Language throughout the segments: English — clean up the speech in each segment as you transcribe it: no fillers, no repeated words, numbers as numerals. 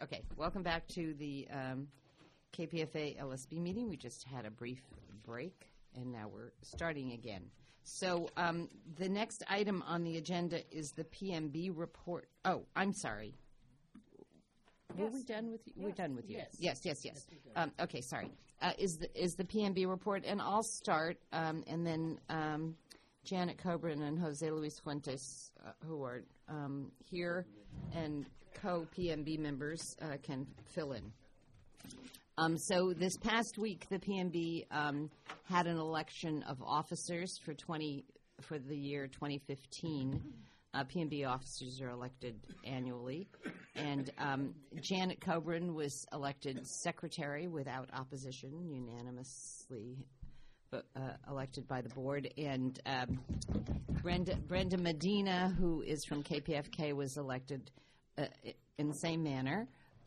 Okay, welcome back to the KPFA LSB meeting. We just had a brief break, and now we're starting again. So the next item on the agenda is the PMB report. Oh, I'm sorry. Were we done with you? Yes. We're done with you. Yes. Yes. Okay, sorry. Is the PMB report, and I'll start, and then Janet Coburn and Jose Luis Fuentes, who are here and co-PMB members, can fill in. So this past week, the PMB had an election of officers for the year 2015. PMB officers are elected annually, and Janet Coburn was elected secretary without opposition, unanimously elected by the board, and Brenda Medina, who is from KPFK, was elected in the same manner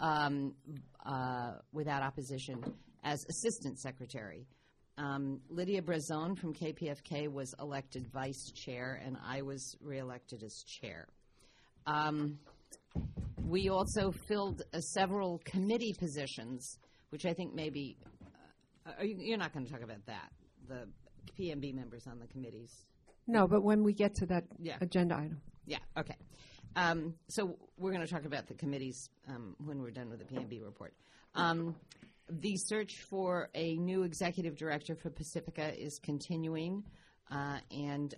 without opposition as assistant secretary. Lydia Brazone from KPFK was elected vice chair, and I was reelected as chair. We also filled several committee positions, which I think maybe you're not going to talk about that, the PMB members on the committees. No, but when we get to that agenda item. Yeah, okay. So we're going to talk about the committees when we're done with the PMB report. The search for a new executive director for Pacifica is continuing, and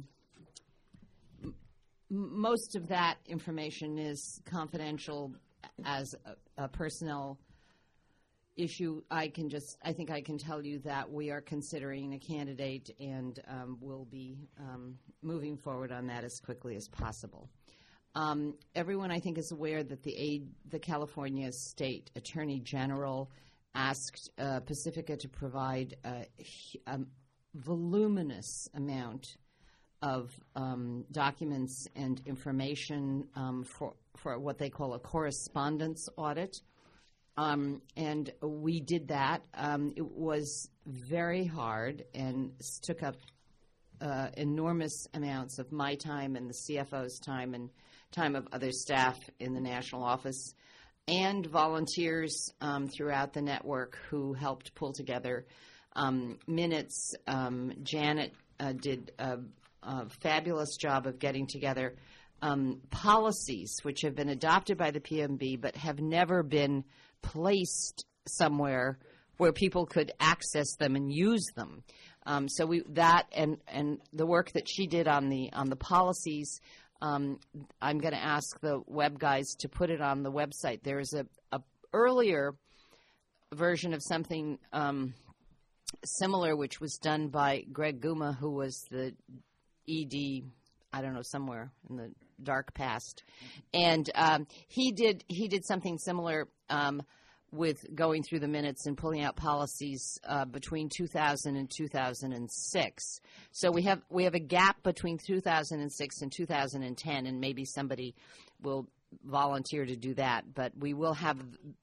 most of that information is confidential as a personnel issue. I think I can tell you that we are considering a candidate, and we'll be moving forward on that as quickly as possible. Everyone, I think, is aware that the California State Attorney General asked Pacifica to provide a voluminous amount of documents and information for what they call a correspondence audit. And we did that. It was very hard and took up enormous amounts of my time and the CFO's time and time of other staff in the national office, and volunteers throughout the network who helped pull together minutes. Janet did a fabulous job of getting together policies which have been adopted by the PMB but have never been placed somewhere where people could access them and use them. So and the work that she did on the policies, I'm going to ask the web guys to put it on the website. There's a earlier version of something similar, which was done by Greg Guma, who was the ED, I don't know, somewhere in the dark past, and he did something similar with going through the minutes and pulling out policies between 2000 and 2006. So we have a gap between 2006 and 2010, and maybe somebody will volunteer to do that. But we will have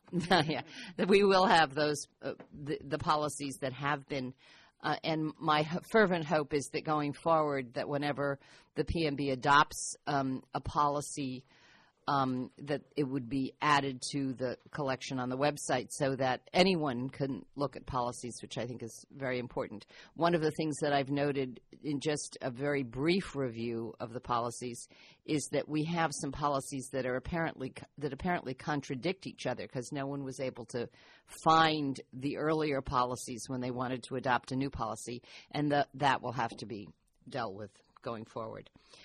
those the policies that have been. And my fervent hope is that going forward, that whenever the PMB adopts a policy, that it would be added to the collection on the website so that anyone can look at policies, which I think is very important. One of the things that I've noted in just a very brief review of the policies is that we have some policies that apparently contradict each other, because no one was able to find the earlier policies when they wanted to adopt a new policy, and that will have to be dealt with going forward.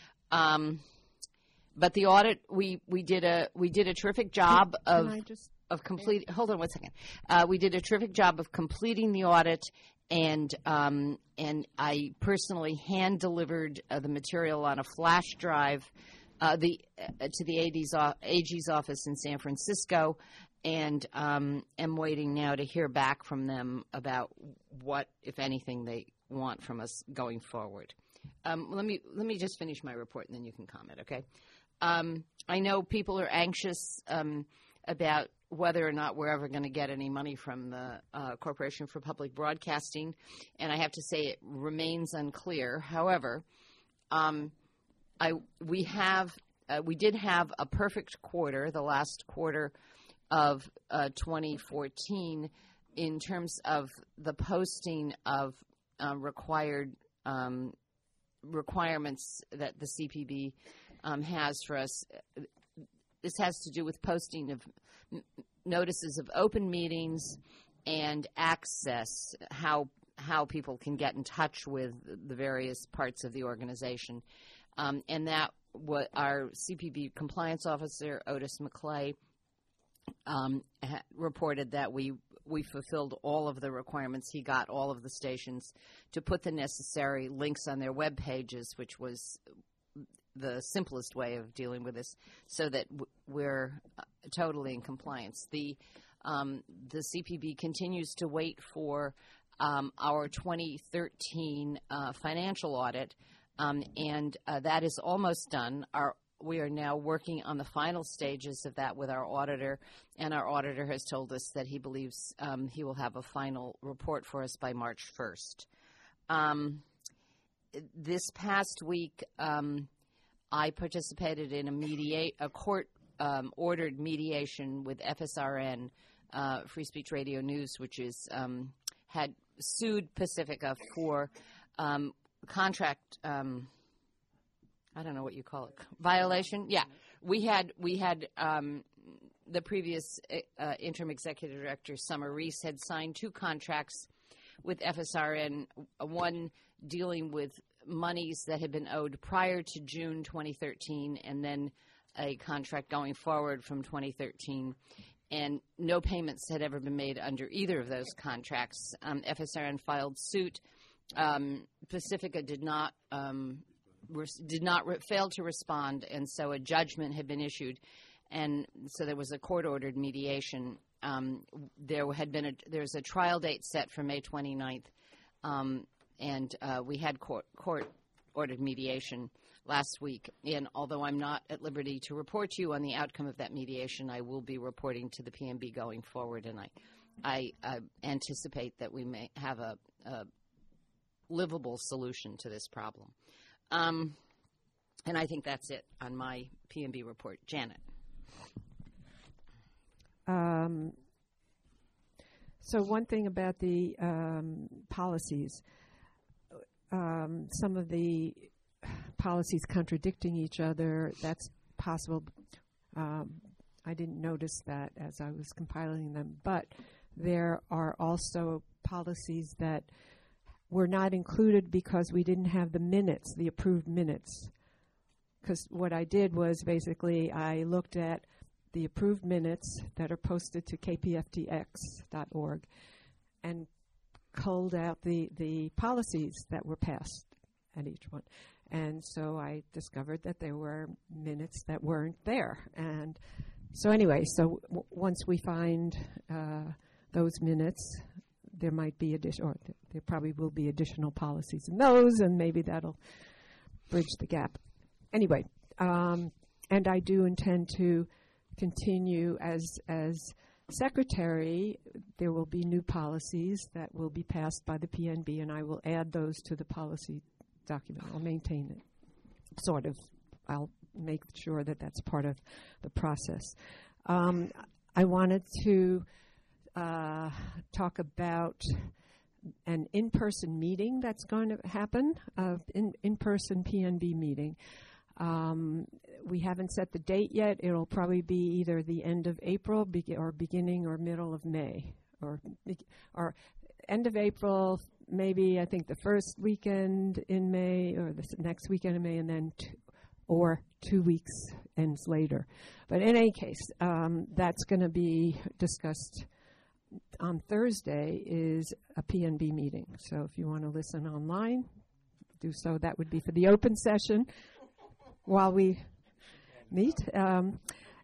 But the audit, we did a terrific job of completing. Hold on one second. We did a terrific job of completing the audit, and I personally hand delivered the material on a flash drive to the AG's office in San Francisco, and am waiting now to hear back from them about what, if anything, they want from us going forward. Let me just finish my report, and then you can comment, okay? I know people are anxious about whether or not we're ever going to get any money from the Corporation for Public Broadcasting, and I have to say it remains unclear. However, we did have a perfect quarter. The last quarter of 2014 in terms of the posting of requirements that the CPB has for us. This has to do with posting of notices of open meetings and access, how people can get in touch with the various parts of the organization. And that what our CPB compliance officer, Otis McClay, reported that we fulfilled all of the requirements. He got all of the stations to put the necessary links on their web pages, which was the simplest way of dealing with this, so that we're totally in compliance. The CPB continues to wait for our 2013 financial audit, and that is almost done. We are now working on the final stages of that with our auditor, and our auditor has told us that he believes he will have a final report for us by March 1st. This past week, I participated in a court-ordered mediation with FSRN, Free Speech Radio News, which had sued Pacifica for contract. I don't know what you call it. Violation? Yeah. We had the previous interim executive director, Summer Reese, had signed 2 contracts with FSRN, one dealing with monies that had been owed prior to June 2013, and then a contract going forward from 2013. And no payments had ever been made under either of those contracts. FSRN filed suit. Pacifica did not fail to respond, and so a judgment had been issued, and so there was a court-ordered mediation. There's a trial date set for May 29th, and we had court-ordered mediation last week. And although I'm not at liberty to report to you on the outcome of that mediation, I will be reporting to the PMB going forward, and I anticipate that we may have a livable solution to this problem. And I think that's it on my PMB report. Janet. So one thing about the policies, some of the policies contradicting each other, that's possible. I didn't notice that as I was compiling them, but there are also policies that were not included because we didn't have the minutes, the approved minutes. Because what I did was basically I looked at the approved minutes that are posted to kpftx.org and culled out the policies that were passed at each one. And so I discovered that there were minutes that weren't there. And so anyway, once we find those minutes, there might be there probably will be additional policies in those, and maybe that'll bridge the gap. Anyway, and I do intend to continue as secretary. There will be new policies that will be passed by the PNB, and I will add those to the policy document. I'll maintain it, sort of. I'll make sure that that's part of the process. I wanted to talk about an in-person meeting that's going to happen, in-person PNB meeting. We haven't set the date yet. It'll probably be either the end of April or beginning or middle of May, or end of April, maybe I think the first weekend in May or the next weekend in May, and then or 2 weeks ends later. But in any case, that's going to be discussed on Thursday is a PNB meeting. So if you want to listen online, do so. That would be for the open session while we meet. And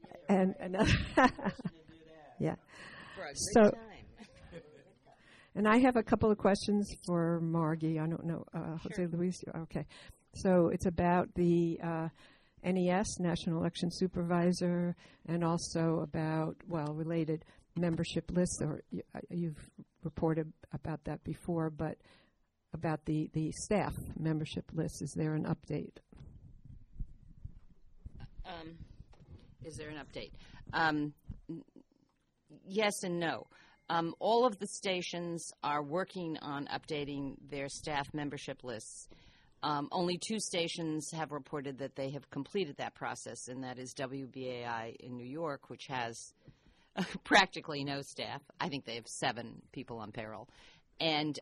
yeah. For a good time. And I have a couple of questions for Margie. I don't know, Jose Sure. Luis. Okay. So it's about the NES, National Election Supervisor, and also about, related membership lists, or you've reported about that before, but about the staff membership list. Is there an update? Is there an update? yes and no. All of the stations are working on updating their staff membership lists. Only 2 stations have reported that they have completed that process, and that is WBAI in New York, which has practically no staff. I think they have 7 people on payroll, and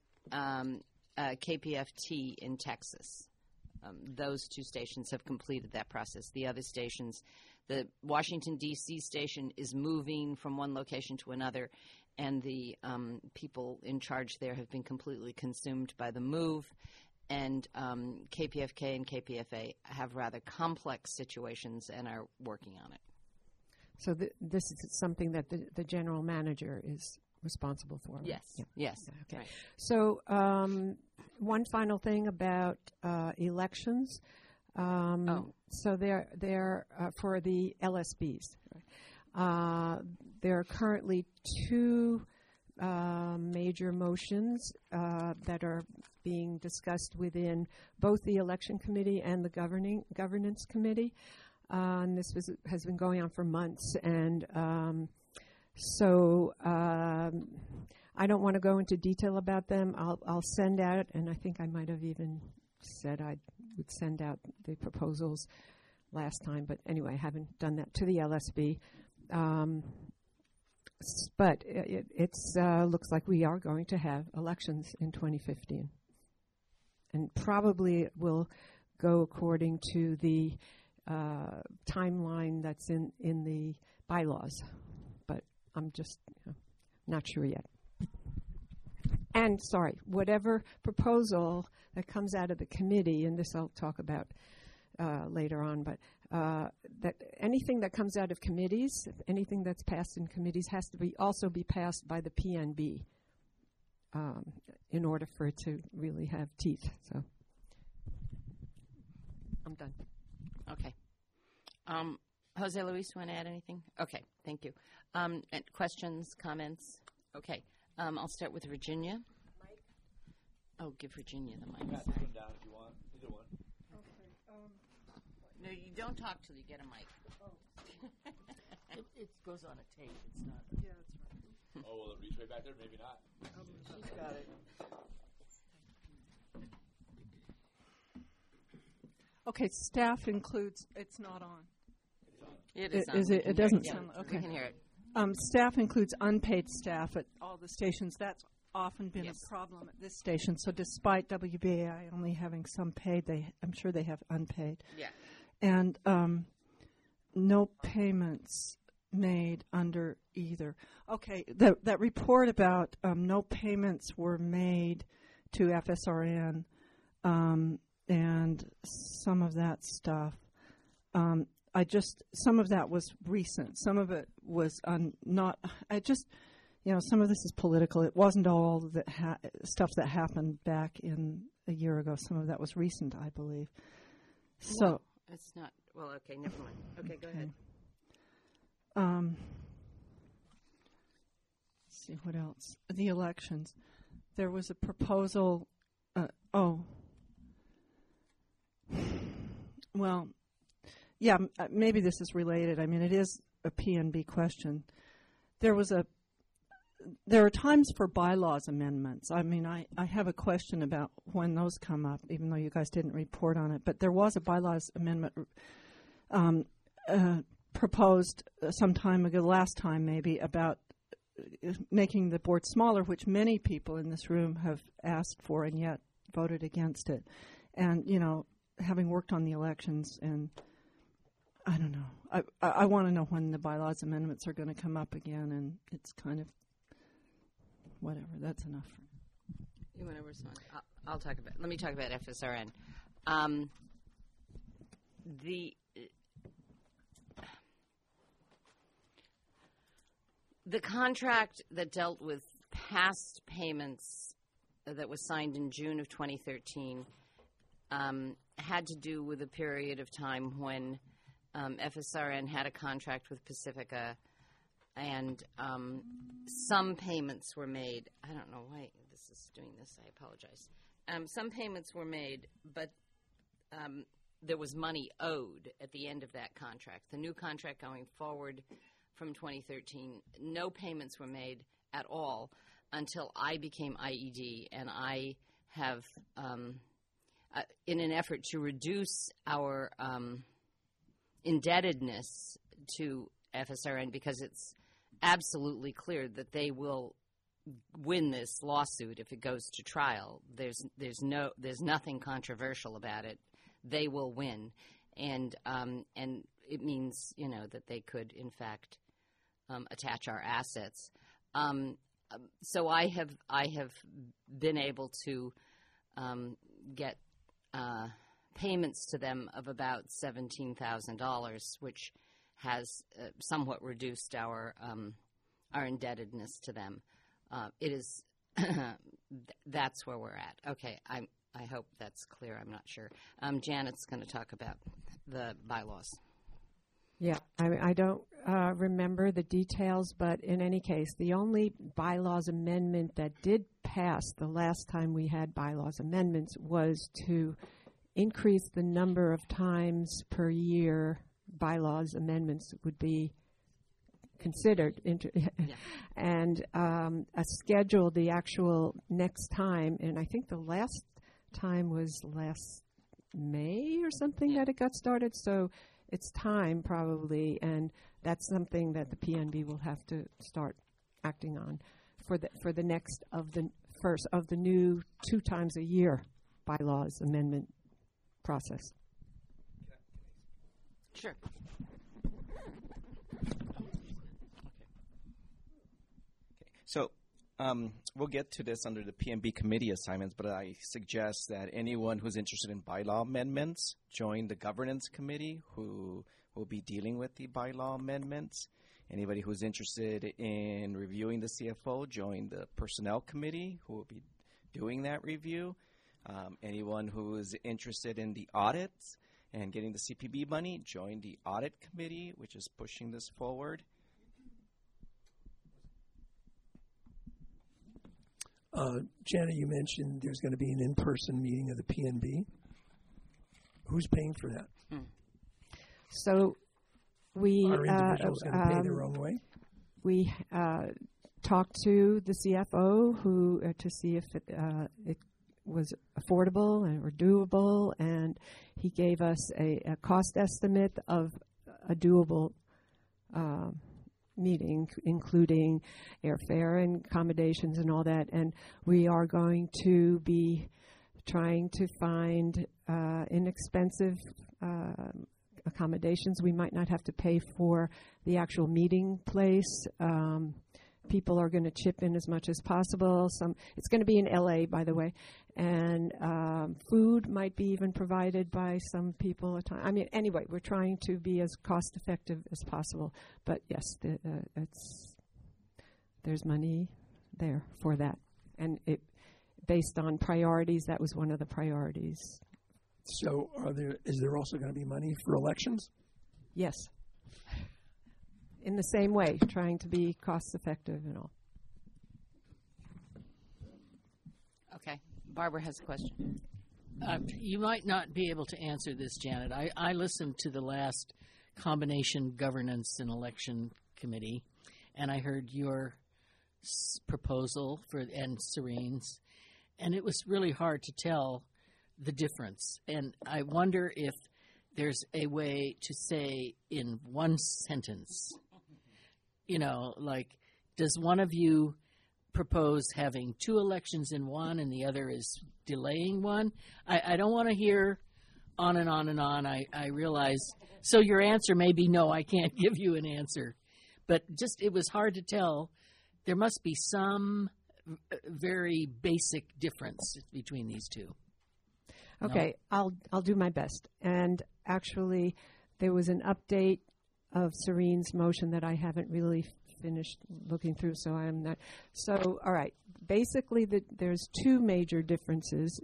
KPFT in Texas. Those 2 stations have completed that process. The other stations, the Washington, D.C. station is moving from one location to another, and the people in charge there have been completely consumed by the move. And KPFK and KPFA have rather complex situations and are working on it. So this is something that the general manager is responsible for. Right? Yes. Yeah. Yes. Okay. Right. So one final thing about elections. So they're for the LSBs. There are currently 2 major motions that are being discussed within both the election committee and the governance committee. And this has been going on for months, and so I don't want to go into detail about them. I'll send out, and I think I might have even said I would send out the proposals last time, but anyway, I haven't done that to the LSB. But it looks like we are going to have elections in 2015. And probably it will go according to the timeline that's in the bylaws. But I'm just not sure yet. And, whatever proposal that comes out of the committee, and this I'll talk about later on, but that anything that comes out of committees, anything that's passed in committees has to also be passed by the PNB in order for it to really have teeth. So I'm done. Okay. Jose Luis, want to add anything? Okay, thank you. And questions, comments? Okay. I'll start with Virginia. Mike? Oh, give Virginia the mic. Pass this one down if you want. Either one. No, you don't talk till you get a mic. It goes on a tape. It's not. Yeah, that's right. Oh, will it reach way back there? Maybe not. She's got it. Okay, staff includes. It's not on. It is on. Is it? It doesn't Yeah, sound. Okay. we can hear it. Staff includes unpaid staff at all the stations. That's often been Yes. a problem at this station. So despite WBAI only having some paid, I'm sure they have unpaid. Yeah. And no payments made under either. Okay, that report about no payments were made to FSRN and some of that stuff. Some of that was recent. Some of it was not. Some of this is political. It wasn't all that stuff that happened back in a year ago. Some of that was recent, I believe. So Well, it's not. Well, okay, never mind. Okay, go ahead. Let's see what else. The elections. There was a proposal. Well, yeah, maybe this is related. I mean, it is a PNB question. There are times for bylaws amendments. I mean, I have a question about when those come up, even though you guys didn't report on it. But there was a bylaws amendment proposed some time ago, last time maybe, about making the board smaller, which many people in this room have asked for and yet voted against it. And, having worked on the elections, and I don't know. I want to know when the bylaws amendments are going to come up again, and it's kind of whatever. That's enough. You want to respond? I'll talk about. Let me talk about FSRN. The contract that dealt with past payments that was signed in June of 2013 had to do with a period of time when FSRN had a contract with Pacifica, and some payments were made. I don't know why this is doing this. I apologize. Some payments were made, but there was money owed at the end of that contract. The new contract going forward from 2013. No payments were made at all until I became IED, and I have, in an effort to reduce our indebtedness to FSRN, because it's absolutely clear that they will win this lawsuit if it goes to trial. There's nothing controversial about it. They will win, and it means that they could in fact attach our assets. So I have been able to get payments to them of about $17,000, which has somewhat reduced our indebtedness to them. It is that's where we're at. Okay, I hope that's clear. I'm not sure. Janet's going to talk about the bylaws. Yeah, I don't remember the details, but in any case, the only bylaws amendment that did pass the last time we had bylaws amendments was to increase the number of times per year bylaws amendments would be considered, and schedule the actual next time. And I think the last time was last May or something that it got started. So it's time probably, and that's something that the PNB will have to start acting on for the next of the first of the new 2 times a year bylaws amendment process. Sure. So we'll get to this under the PNB committee assignments, but I suggest that anyone who's interested in bylaw amendments join the governance committee, who will be dealing with the bylaw amendments. Anybody who's interested in reviewing the CFO, join the personnel committee, who will be doing that review. Anyone who is interested in the audits and getting the CPB money, join the audit committee, which is pushing this forward. Janet, you mentioned there's going to be an in-person meeting of the PNB. Who's paying for that? So we are individuals going to pay their own way? We talked to the CFO who to see if it was affordable or doable, and he gave us a cost estimate of a doable meeting, including airfare and accommodations and all that. And we are going to be trying to find inexpensive accommodations. We might not have to pay for the actual meeting place. People are going to chip in as much as possible. It's going to be in LA, by the way, and food might be even provided by some people at a time. I mean, anyway, we're trying to be as cost effective as possible. But yes, there's money there for that, and based on priorities, that was one of the priorities. So, is there also going to be money for elections? Yes. In the same way, trying to be cost effective and all. Okay. Barbara has a question. You might not be able to answer this, Janet. I listened to the last combination governance and election committee, and I heard your proposal and Serene's, and it was really hard to tell the difference. And I wonder if there's a way to say in one sentence, like, does one of you propose having 2 elections in one and the other is delaying one? I don't want to hear on and on and on. I realize. So your answer may be no, I can't give you an answer. But just it was hard to tell. There must be some very basic difference between these two. Okay, no? I'll do my best. And actually, there was an update of Serene's motion that I haven't really finished looking through, so I'm not. So, all right. Basically, there's 2 major differences.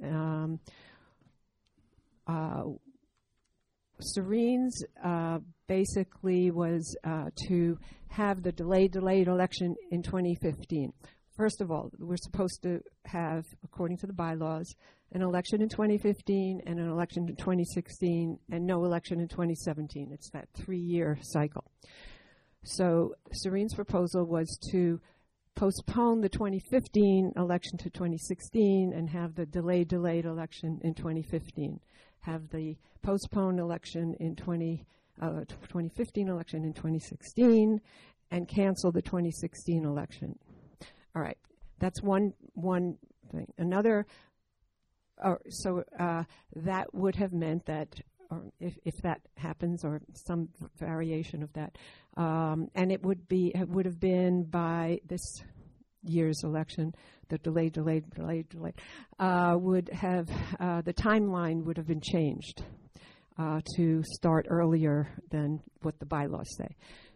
Serene's basically was to have the delayed election in 2015. First of all, we're supposed to have, according to the bylaws, an election in 2015 and an election in 2016 and no election in 2017. It's that 3-year cycle. So Serene's proposal was to postpone the 2015 election to 2016 and have the delayed election in 2015. Have the postponed election in 2015 election in 2016 and cancel the 2016 election. All right, that's one thing. Another, that would have meant that, or if that happens, or some variation of that, and it would have been by this year's election, the delayed, would have the timeline would have been changed to start earlier than what the bylaws say.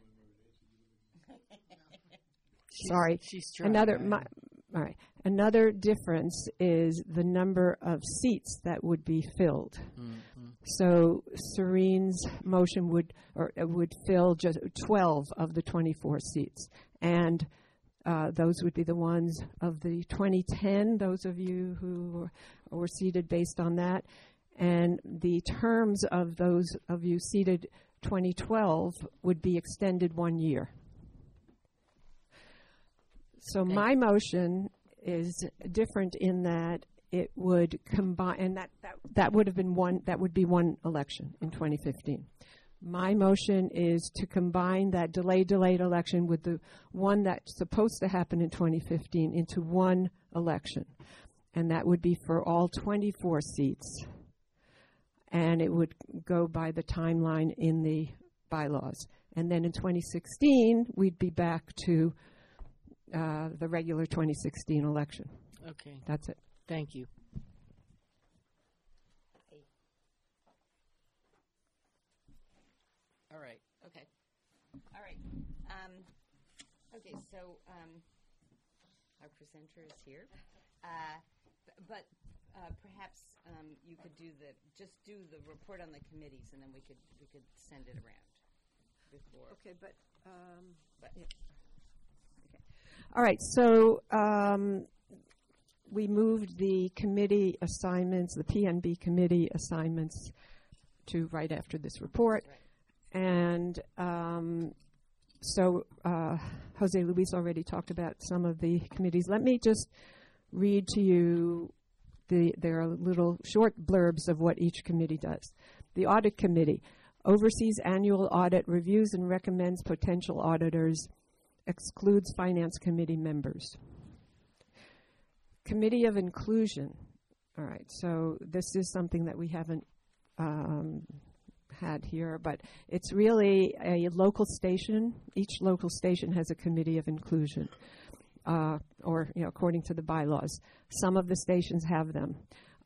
Sorry. She's trying. All right. Another difference is the number of seats that would be filled. Mm-hmm. So Serene's motion would fill just 12 of the 24 seats, and those would be the ones of the 2010. Those of you who were seated based on that, and the terms of those of you seated 2012 would be extended 1 year. So my motion is different in that it would combine, and that would have been that would be one election in 2015. My motion is to combine that delayed election with the one that's supposed to happen in 2015 into one election, and that would be for all 24 seats, and it would go by the timeline in the bylaws. And then in 2016, we'd be back to the regular 2016 election. Okay. That's it. Thank you. All right. Okay. All right. Okay, so our presenter is here. But perhaps you could do the report on the committees, and then we could send it around before. Okay, but yeah. All right, so we moved the committee assignments, the PNB committee assignments, to right after this report. Right. And so Jose Luis already talked about some of the committees. Let me just read to you, there are little short blurbs of what each committee does. The Audit Committee oversees annual audit, reviews and recommends potential auditors, excludes Finance Committee members. Committee of Inclusion. All right, so this is something that we haven't had here, but it's really a local station. Each local station has a Committee of Inclusion, or according to the bylaws. Some of the stations have them,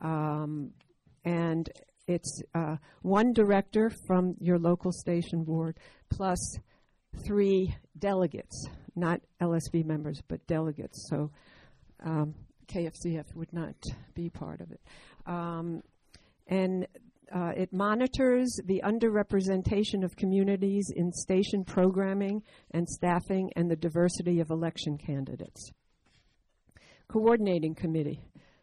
and it's one director from your local station board plus 3 delegates, not LSB members, but delegates. So KFCF would not be part of it. And it monitors the underrepresentation of communities in station programming and staffing and the diversity of election candidates. Coordinating Committee.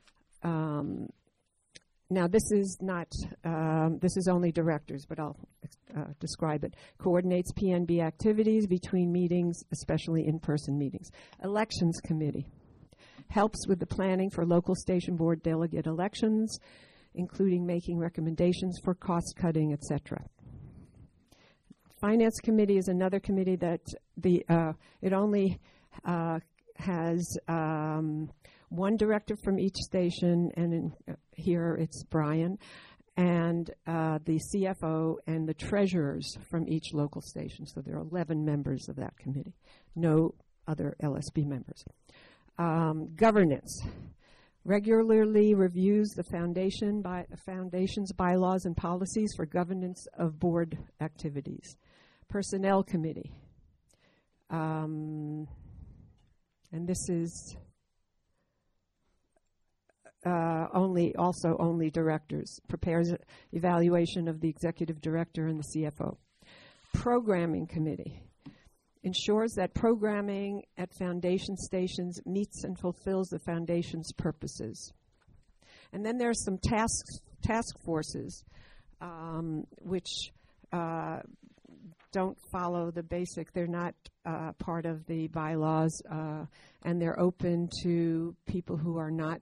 Now, this is not, this is only directors, but I'll describe it. Coordinates PNB activities between meetings, especially in-person meetings. Elections Committee. Helps with the planning for local station board delegate elections, including making recommendations for cost cutting, etc. Finance Committee is another committee that it only has one director from each station, and here it's Brian, and the CFO and the treasurers from each local station. So there are 11 members of that committee, no other LSB members. Governance. Regularly reviews the foundation's bylaws and policies for governance of board activities. Personnel Committee. And this is only directors. Prepares evaluation of the executive director and the CFO. Programming Committee. Ensures that programming at foundation stations meets and fulfills the foundation's purposes. And then there are some task forces which don't follow the basic. They're not part of the bylaws, and they're open to people who are not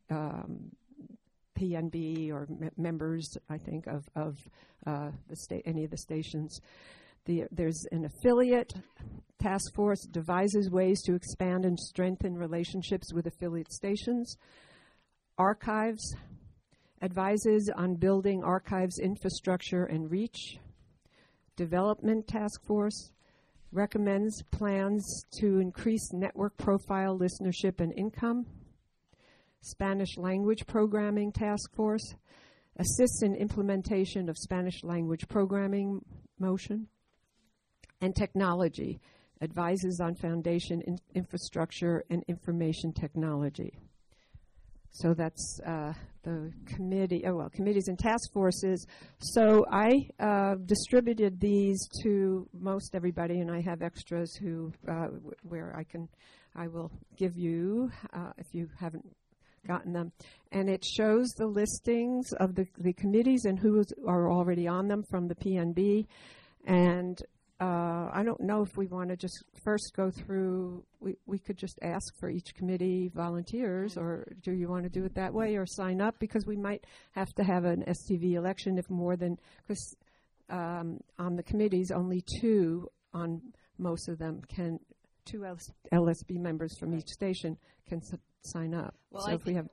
PNB or members, I think, of any of the stations. There's an affiliate task force devises ways to expand and strengthen relationships with affiliate stations. Archives advises on building archives infrastructure and reach. Development task force recommends plans to increase network profile, listenership, and income. Spanish language programming task force assists in implementation of Spanish language programming motion. And technology advises on foundation infrastructure and information technology. So that's the committee. Committees and task forces. So I distributed these to most everybody, and I have extras where I will give you if you haven't gotten them. And it shows the listings of the committees and who are already on them from the PNB. And I don't know if we want to just first go through, we could just ask for each committee volunteers, or do you want to do it that way, or sign up? Because we might have to have an STV election if more than, because on the committees, only two on most of them two LSB members from each station can sign up. Well, so if we have...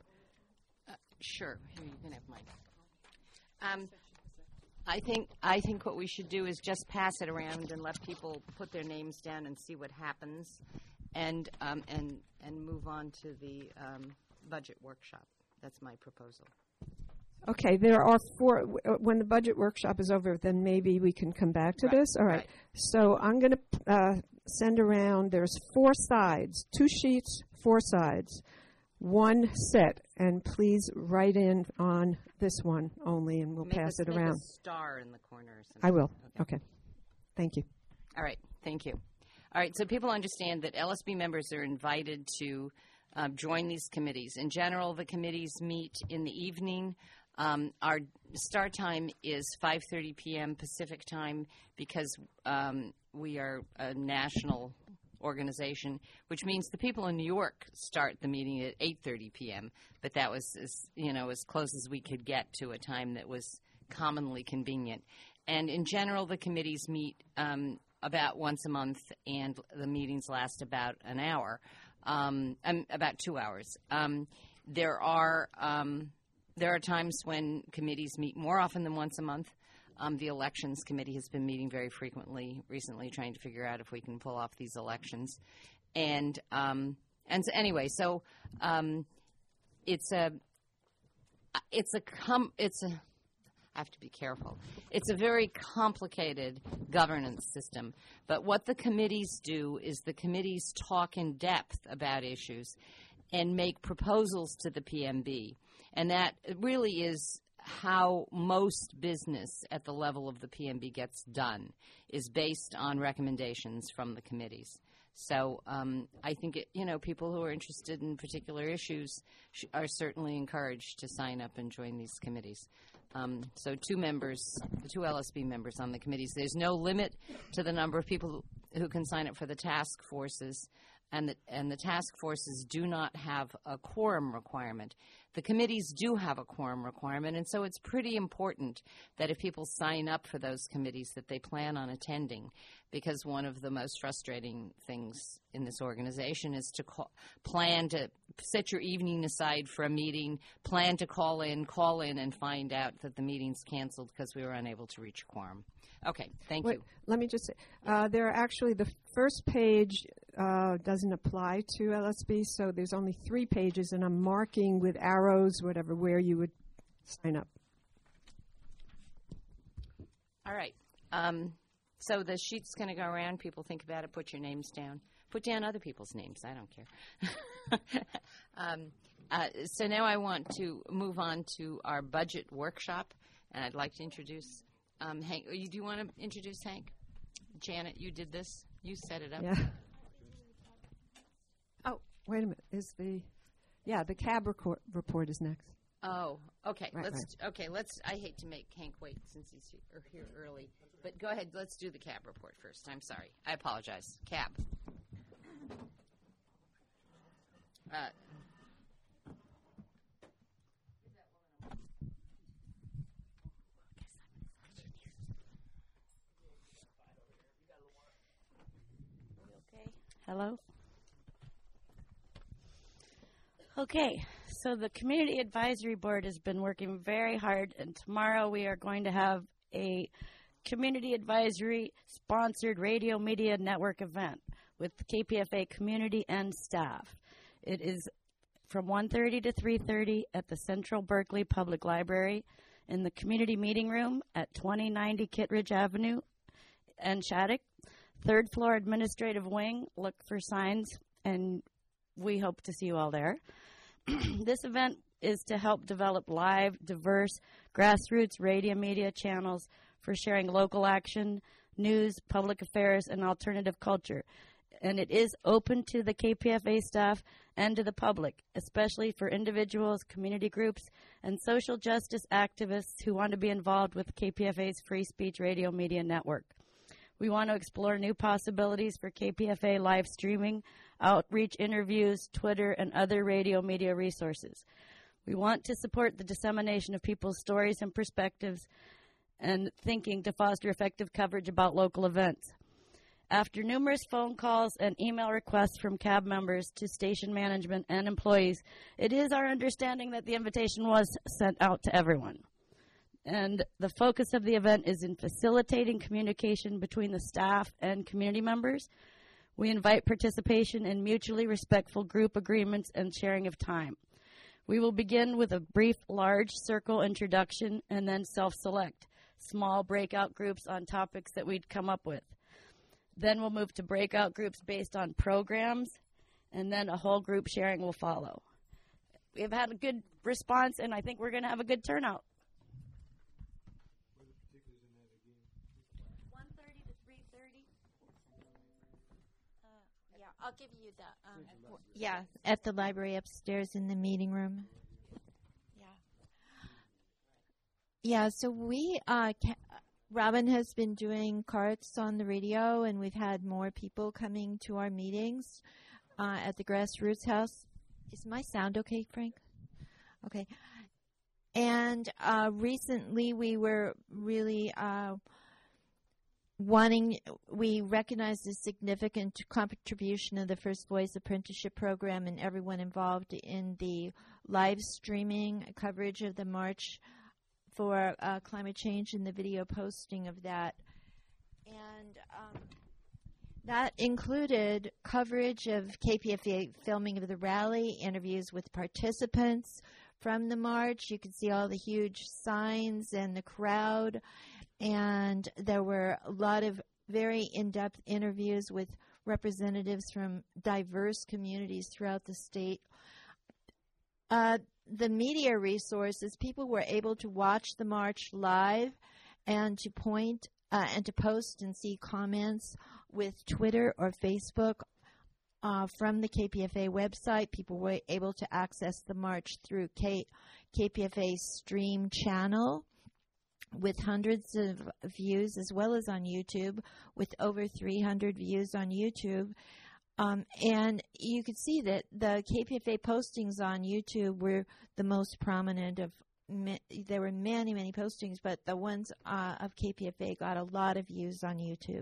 Sure. Here, you can have mine. I think what we should do is just pass it around and let people put their names down and see what happens, and move on to the budget workshop. That's my proposal. Okay, there are four. When the budget workshop is over, then maybe we can come back to this. All right. So I'm going to send around. There's 4 sides, 2 sheets, 4 sides, 1 set, and please write in on this one only, and we'll pass it around. Make a star in the corner or something. I will. Okay. Thank you. All right. Thank you. All right. So people understand that LSB members are invited to join these committees. In general, the committees meet in the evening. Our start time is 5:30 p.m. Pacific time because we are a national organization, which means the people in New York start the meeting at 8:30 p.m. But that was as close as we could get to a time that was commonly convenient. And in general, the committees meet about once a month, and the meetings last about an hour, about 2 hours. There are times when committees meet more often than once a month. The Elections Committee has been meeting very frequently recently, trying to figure out if we can pull off these elections. And so anyway, so I have to be careful. It's a very complicated governance system. But what the committees do is the committees talk in depth about issues and make proposals to the PMB. And that really is how most business at the level of the PMB gets done, is based on recommendations from the committees. So I think people who are interested in particular issues are certainly encouraged to sign up and join these committees. So 2 LSB members on the committees. There's no limit to the number of people who can sign up for the task forces, and the task forces do not have a quorum requirement. The committees do have a quorum requirement, and so it's pretty important that if people sign up for those committees that they plan on attending, because one of the most frustrating things in this organization is to plan to set your evening aside for a meeting, plan to call in, and find out that the meeting's canceled because we were unable to reach a quorum. Okay, thank you. Let me just say, there are actually the first page doesn't apply to LSB, so there's only 3 pages, and I'm marking with arrows, whatever, where you would sign up. All right. So the sheet's going to go around. People think about it. Put your names down. Put down other people's names. I don't care. So now I want to move on to our budget workshop, and I'd like to introduce Hank. Do you want to introduce Hank? Janet, you did this. You set it up. Yeah. Oh, wait a minute. The CAB report is next. Oh, okay. Right, Let's. I hate to make Hank wait since he's here early, but go ahead. Let's do the cab report first. I'm sorry. I apologize. Cab. Okay. Hello? Okay, so the Community Advisory Board has been working very hard, and tomorrow we are going to have a Community Advisory sponsored radio media network event with KPFA community and staff. It is from 1:30 to 3:30 at the Central Berkeley Public Library in the community meeting room at 2090 Kittredge Avenue and Shattuck. Third floor administrative wing. Look for signs, and we hope to see you all there. This event is to help develop live, diverse, grassroots radio media channels for sharing local action, news, public affairs, and alternative culture. And it is open to the KPFA staff and to the public, especially for individuals, community groups, and social justice activists who want to be involved with KPFA's free speech radio media network. We want to explore new possibilities for KPFA live streaming, outreach interviews, Twitter, and other radio media resources. We want to support the dissemination of people's stories and perspectives and thinking to foster effective coverage about local events. After numerous phone calls and email requests from CAB members to station management and employees, it is our understanding that the invitation was sent out to everyone. And the focus of the event is in facilitating communication between the staff and community members. We invite participation in mutually respectful group agreements and sharing of time. We will begin with a brief large circle introduction and then self-select small breakout groups on topics that we'd come up with. Then we'll move to breakout groups based on programs, and then a whole group sharing will follow. We have had a good response, and I think we're going to have a good turnout. 1:30 to 3:30. Yeah, I'll give you that. Yeah, at the library upstairs in the meeting room. Yeah, so Robin has been doing carts on the radio, and we've had more people coming to our meetings at the Grassroots House. Is my sound okay, Frank? Okay. And recently we were really we recognized the significant contribution of the First Voice Apprenticeship Program and everyone involved in the live streaming coverage of the March for climate change and the video posting of that. And that included coverage of KPFA filming of the rally, interviews with participants from the march. You could see all the huge signs and the crowd. And there were a lot of very in-depth interviews with representatives from diverse communities throughout the state. The media resources, people were able to watch the march live and to point and to post and see comments with Twitter or Facebook from the KPFA website. People were able to access the march through KPFA stream channel with hundreds of views, as well as on YouTube with over 300 views on YouTube. And you could see that the KPFA postings on YouTube were the most prominent of. There were many, many postings, but the ones of KPFA got a lot of views on YouTube.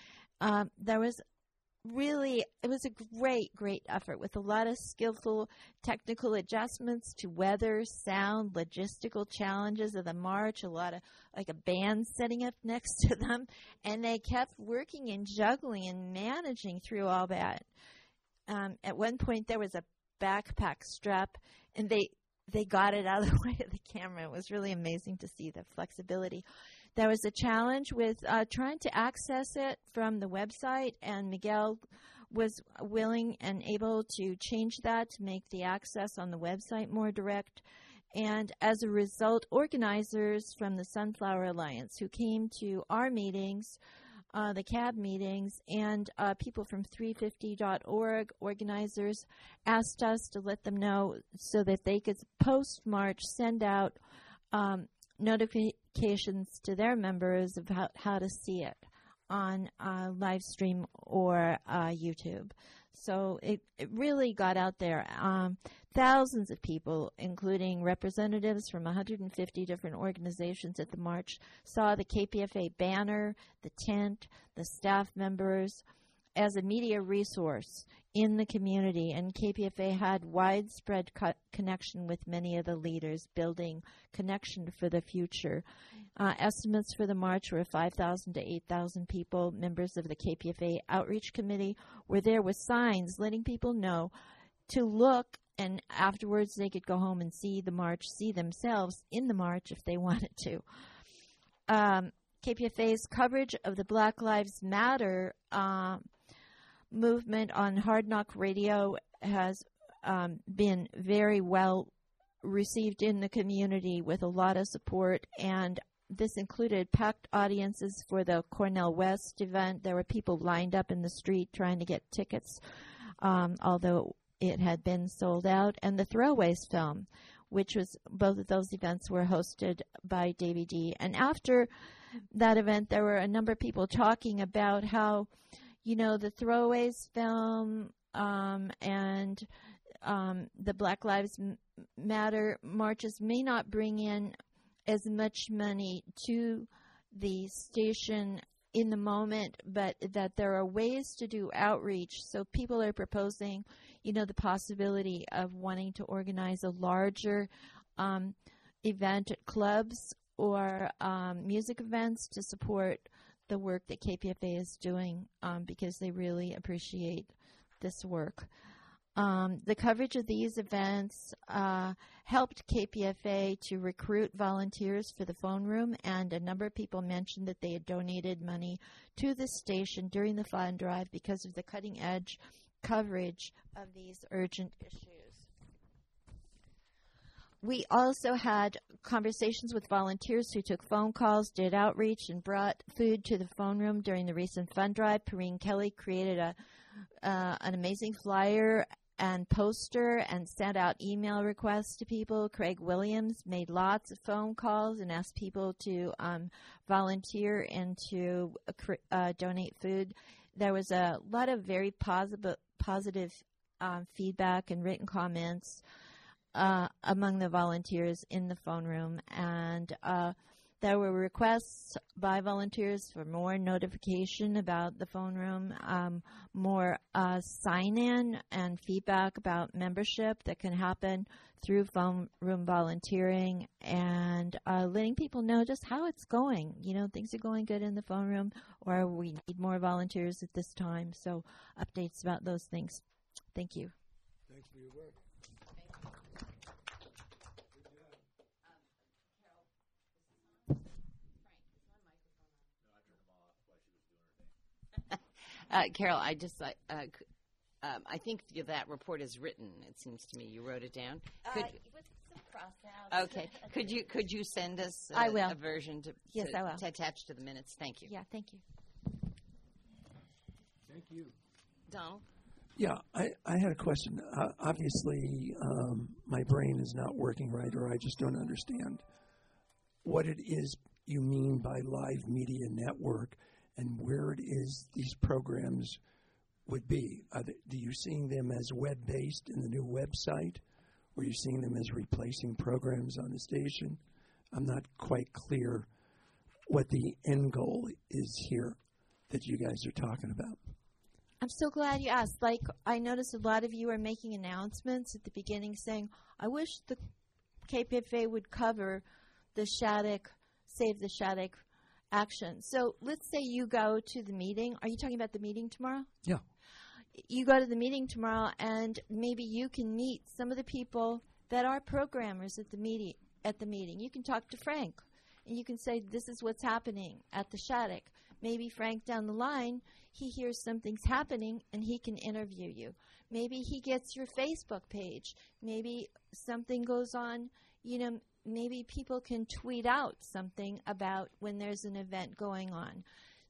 It was a great, great effort with a lot of skillful technical adjustments to weather, sound, logistical challenges of the march, a lot of like a band setting up next to them, and they kept working and juggling and managing through all that. At one point there was a backpack strap, and they got it out of the way of the camera. It was really amazing to see the flexibility. There was a challenge with trying to access it from the website, and Miguel was willing and able to change that to make the access on the website more direct. And as a result, organizers from the Sunflower Alliance who came to our meetings the CAB meetings, and people from 350.org, organizers, asked us to let them know so that they could post-March send out notifications to their members of how to see it on live stream or YouTube. So it really got out there. Thousands of people, including representatives from 150 different organizations at the march, saw the KPFA banner, the tent, the staff members as a media resource in the community. And KPFA had widespread connection with many of the leaders, building connection for the future. Estimates for the march were 5,000 to 8,000 people. Members of the KPFA Outreach Committee were there with signs letting people know to look, and afterwards they could go home and see the march, see themselves in the march if they wanted to. KPFA's coverage of the Black Lives Matter movement on Hard Knock Radio has been very well received in the community with a lot of support, and this included packed audiences for the Cornell West event. There were people lined up in the street trying to get tickets, although it had been sold out. And the Throwaways film, which was, both of those events were hosted by Davey D. And after that event, there were a number of people talking about how, the Throwaways film and the Black Lives Matter marches may not bring in as much money to the station in the moment, but that there are ways to do outreach. So people are proposing, the possibility of wanting to organize a larger event at clubs or music events to support the work that KPFA is doing because they really appreciate this work. The coverage of these events helped KPFA to recruit volunteers for the phone room, and a number of people mentioned that they had donated money to the station during the fund drive because of the cutting-edge coverage of these urgent issues. We also had conversations with volunteers who took phone calls, did outreach, and brought food to the phone room during the recent fund drive. Perrine Kelly created an amazing flyer and poster and sent out email requests to people. Craig Williams made lots of phone calls and asked people to volunteer and to donate food. There was a lot of very positive feedback and written comments among the volunteers in the phone room, and there were requests by volunteers for more notification about the phone room, more sign-in and feedback about membership that can happen through phone room volunteering, and letting people know just how it's going. Things are going good in the phone room, or we need more volunteers at this time. So updates about those things. Thank you. Thanks for your work. Carol, I think that report is written. It seems to me you wrote it down. With some cross-outs. Okay. Could you send us I will. a version to I will. to attach to the minutes? Thank you. Yeah, thank you. Thank you. Donald? Yeah, I had a question. Obviously, my brain is not working right, or I just don't understand what it is you mean by live media network and where it is these programs would be. Do you seeing them as web-based in the new website, or are you seeing them as replacing programs on the station? I'm not quite clear what the end goal is here that you guys are talking about. I'm so glad you asked. I noticed a lot of you are making announcements at the beginning saying, I wish the KPFA would cover the Shattuck, Save the Shattuck action. So let's say you go to the meeting. Are you talking about the meeting tomorrow? Yeah. You go to the meeting tomorrow, and maybe you can meet some of the people that are programmers at the meeting. You can talk to Frank, and you can say, this is what's happening at the Shattuck. Maybe Frank down the line, he hears something's happening, and he can interview you. Maybe he gets your Facebook page. Maybe something goes on, maybe people can tweet out something about when there's an event going on.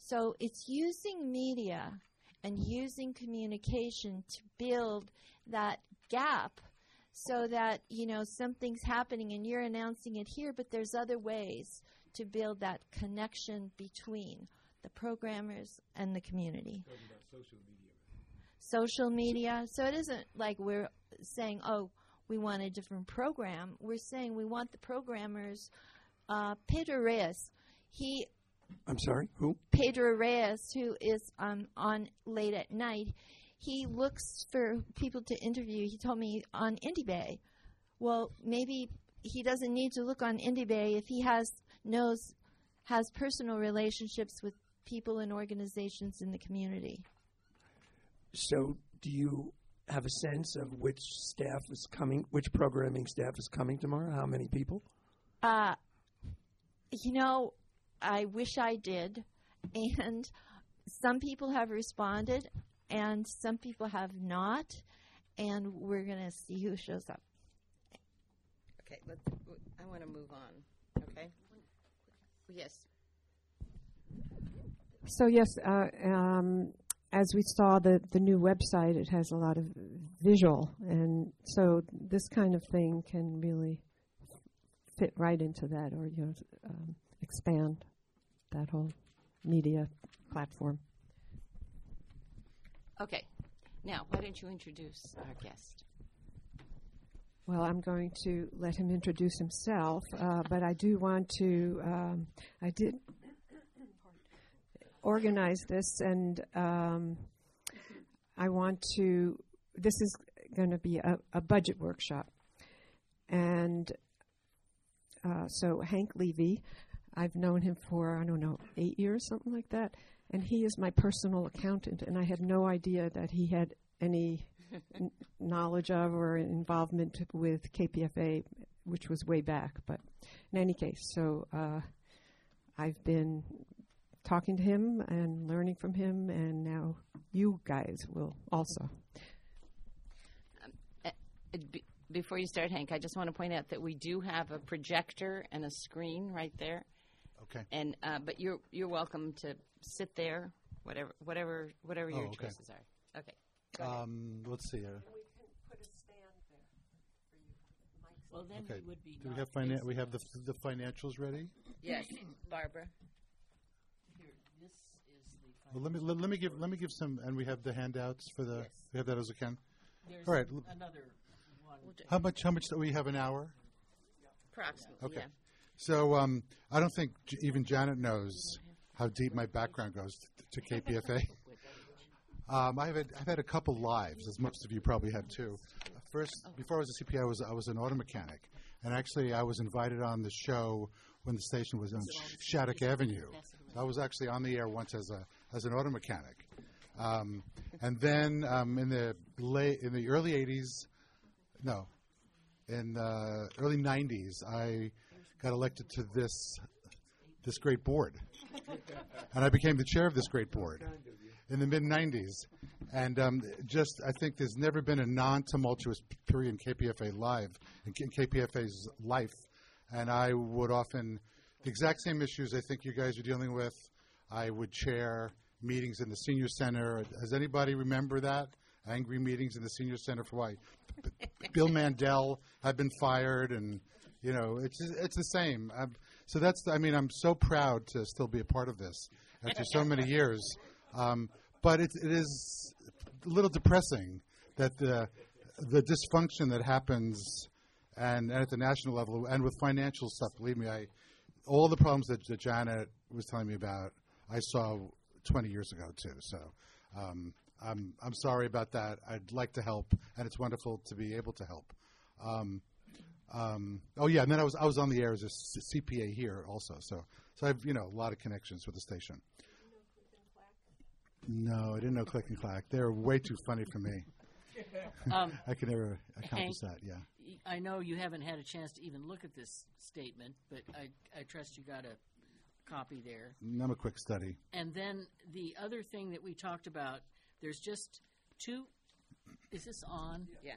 So it's using media and using communication to build that gap so that, something's happening and you're announcing it here, but there's other ways to build that connection between the programmers and the community. Talking about social media. Social media. So it isn't like we're saying, oh, we want a different program. We're saying we want the programmers. Pedro Reyes, I'm sorry, who? Pedro Reyes, who is on late at night, he looks for people to interview. He told me on IndieBay. Well, maybe he doesn't need to look on IndieBay if he has personal relationships with people and organizations in the community. So do you have a sense of which staff is coming, which programming staff is coming tomorrow? How many people? I wish I did. And some people have responded, and some people have not. And we're going to see who shows up. Okay, I want to move on. Okay? Yes. So, yes, as we saw the new website, it has a lot of visual. And so this kind of thing can really fit right into that, or expand that whole media platform. Okay. Now, why don't you introduce our guest? Well, I'm going to let him introduce himself, but I do want to, I did organize this, and I want to, this is going to be a budget workshop. And so Hank Levy, I've known him for, 8 years, something like that. And he is my personal accountant, and I had no idea that he had any knowledge of or involvement with KPFA, which was way back. But in any case, so I've been talking to him and learning from him, and now you guys will also. Before you start, Hank, I just want to point out that we do have a projector and a screen right there. Okay. And but you're welcome to sit there, whatever your choices are. Okay. Let's see. We can put a stand there for you. Well, then Okay. we would be. Do we not have facing we have the financials ready? Yes, Barbara. Here, this is the. Well, let me give some, and we have the handouts for the. Yes. We have that as a can. There's All right. another one. How much do we have an hour? Approximately. Okay. Yeah. So I don't think even Janet knows how deep my background goes to KPFA. I've had a couple lives, as most of you probably have too. First, before I was a CPA, I was an auto mechanic, and actually I was invited on the show when the station was on Shattuck Avenue. I was actually on the air once as an auto mechanic, and then in the early '80s, in the early '90s, I got elected to this great board, and I became the chair of this great board in the mid-'90s. And I think there's never been a non-tumultuous period in KPFA Live, in KPFA's life. And I would often, the exact same issues I think you guys are dealing with, I would chair meetings in the senior center. Does anybody remember that? Angry meetings in the senior center for why? Bill Mandel had been fired, and, it's the same. So I'm so proud to still be a part of this after so many years. But it is a little depressing that the dysfunction that happens and at the national level and with financial stuff, believe me, all the problems that Janet was telling me about, I saw 20 years ago too. So I'm sorry about that. I'd like to help, and it's wonderful to be able to help. And then I was on the air as a CPA here also. So I have a lot of connections with the station. No, I didn't know Click and Clack. They're way too funny for me. I could never accomplish that, yeah. I know you haven't had a chance to even look at this statement, but I trust you got a copy there. I'm a quick study. And then the other thing that we talked about, there's just two, is this on? Yeah.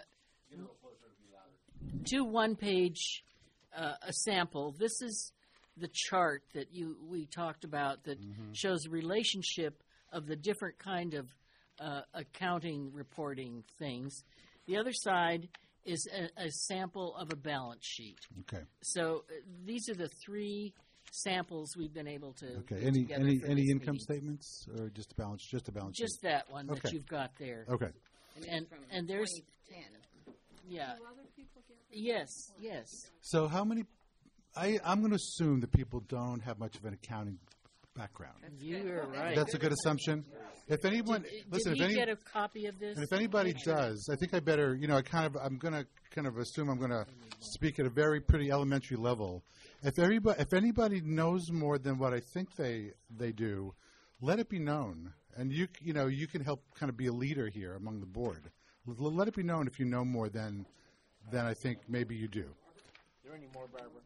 Two one-page, a sample. This is the chart that we talked about that shows the relationship of the different kind of accounting reporting things. The other side is a sample of a balance sheet. Okay. So these are the three samples we've been able to Okay. put Any together any for any this income meeting. statements or just a balance? Just a balance sheet. Just that one Okay. that you've got there. Okay. And there's 2010. yeah. Yes. Yes. So how many? I'm going to assume that people don't have much of an accounting background. You're right. That's a good assumption. If anyone, listen, did if he any, get a copy of this? and if anybody does, I think I better, I'm going to kind of assume I'm going to speak at a very pretty elementary level. If anybody knows more than what I think they do, let it be known, and you can help kind of be a leader here among the board. Let it be known if you know more than I think maybe you do. There any more, Barbara?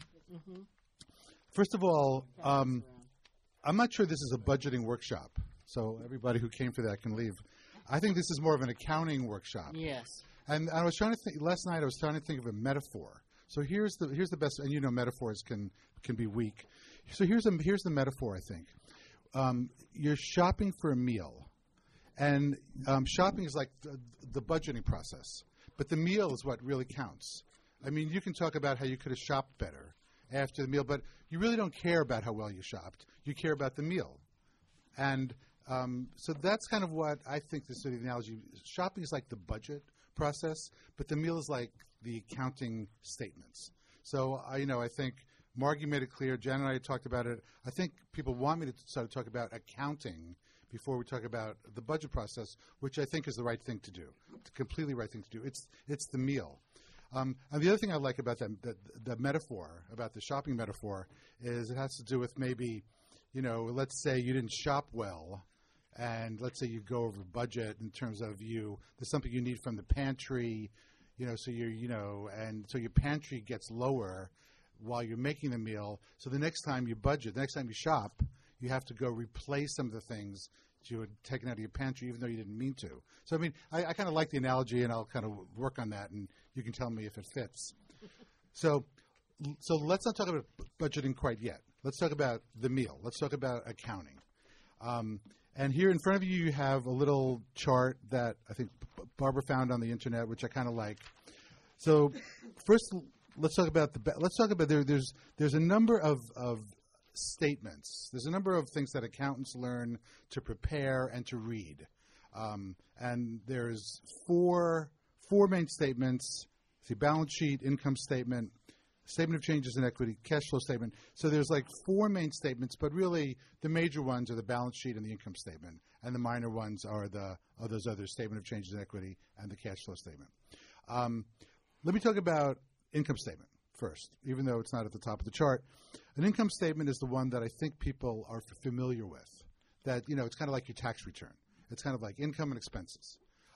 First of all, I'm not sure this is a budgeting workshop, so everybody who came for that can leave. I think this is more of an accounting workshop. Yes. And I was trying to think last night. I was trying to think of a metaphor. So here's the best. And metaphors can be weak. So here's the metaphor. I think you're shopping for a meal, and shopping is like the budgeting process, but the meal is what really counts. I mean, you can talk about how you could have shopped better after the meal, but you really don't care about how well you shopped. You care about the meal, and so that's kind of what I think this is the analogy. Shopping is like the budget process, but the meal is like the accounting statements. So I think Margie made it clear. Jan and I talked about it. I think people want me to start to talk about accounting before we talk about the budget process, which I think is the right thing to do, the completely right thing to do. It's the meal. And the other thing I like about the metaphor, about the shopping metaphor, is it has to do with maybe, let's say you didn't shop well, and let's say you go over budget in terms of there's something you need from the pantry, so and so your pantry gets lower while you're making the meal. So the next time you budget, the next time you shop, you have to go replace some of the things that you had taken out of your pantry, even though you didn't mean to. So, I mean, I kind of like the analogy, and I'll kind of work on that, and you can tell me if it fits. So let's not talk about budgeting quite yet. Let's talk about the meal. Let's talk about accounting. And here in front of you have a little chart that I think Barbara found on the internet, which I kind of like. So first, let's talk about there's a number of statements. There's a number of things that accountants learn to prepare and to read. And there's four main statements: the balance sheet, income statement, statement of changes in equity, cash flow statement. So there's like four main statements, but really the major ones are the balance sheet and the income statement, and the minor ones are those other statement of changes in equity and the cash flow statement. Let me talk about income statement first, even though it's not at the top of the chart. An income statement is the one that I think people are familiar with. That it's kind of like your tax return. It's kind of like income and expenses.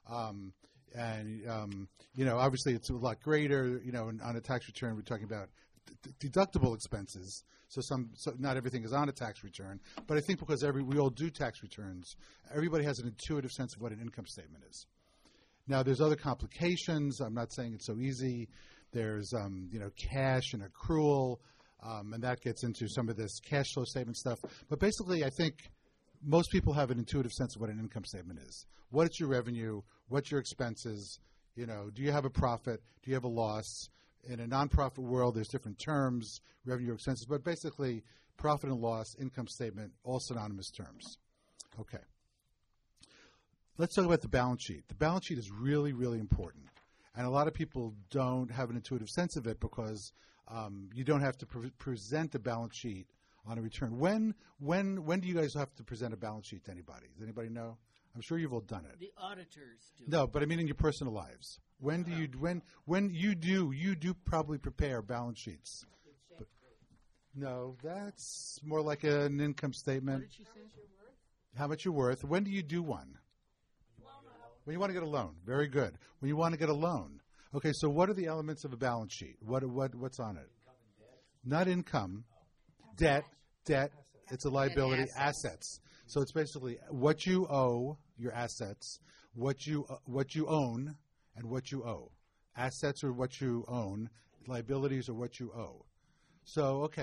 Obviously it's a lot greater. On a tax return, we're talking about deductible expenses. So not everything is on a tax return. But I think because we all do tax returns, everybody has an intuitive sense of what an income statement is. Now, there's other complications. I'm not saying it's so easy. There's cash and accrual, and that gets into some of this cash flow statement stuff. But basically, I think most people have an intuitive sense of what an income statement is. What's your revenue? What's your expenses? Do you have a profit? Do you have a loss? In a nonprofit world, there's different terms, revenue, expenses, but basically profit and loss, income statement, all synonymous terms. Okay. Let's talk about the balance sheet. The balance sheet is really, really important. And a lot of people don't have an intuitive sense of it because you don't have to present a balance sheet on a return. When do you guys have to present a balance sheet to anybody? Does anybody know? I'm sure you've all done it. The auditors do. No, but I mean in your personal lives. When you do probably prepare balance sheets. But, no, that's more like an income statement. What did she say? How much you're worth. When do you do one? When you want to get a loan. Very good. When you want to get a loan. Okay, so what are the elements of a balance sheet? What's on it? Not income. Debt. It's a liability. Assets. So it's basically what you owe, your assets, what you own, and what you owe. Assets are what you own. Liabilities are what you owe. So, okay.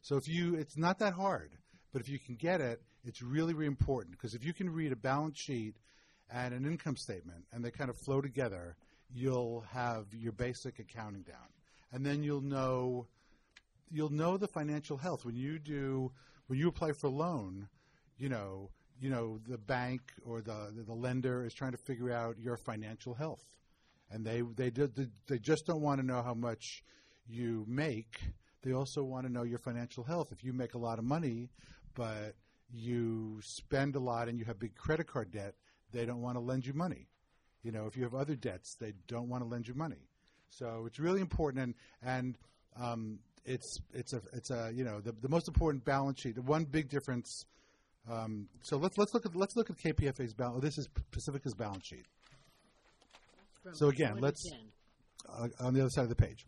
So it's not that hard, but if you can get it, it's really, really important, because if you can read a balance sheet and an income statement and they kind of flow together, you'll have your basic accounting down. And then you'll know the financial health. When you apply for a loan, the bank or the lender is trying to figure out your financial health. And they just don't want to know how much you make. They also want to know your financial health. If you make a lot of money, but you spend a lot and you have big credit card debt, they don't want to lend you money. If you have other debts, they don't want to lend you money. So it's really important, and it's the most important balance sheet. The one big difference. So let's look at KPFA's balance. This is Pacifica's balance sheet. So again, let's on the other side of the page.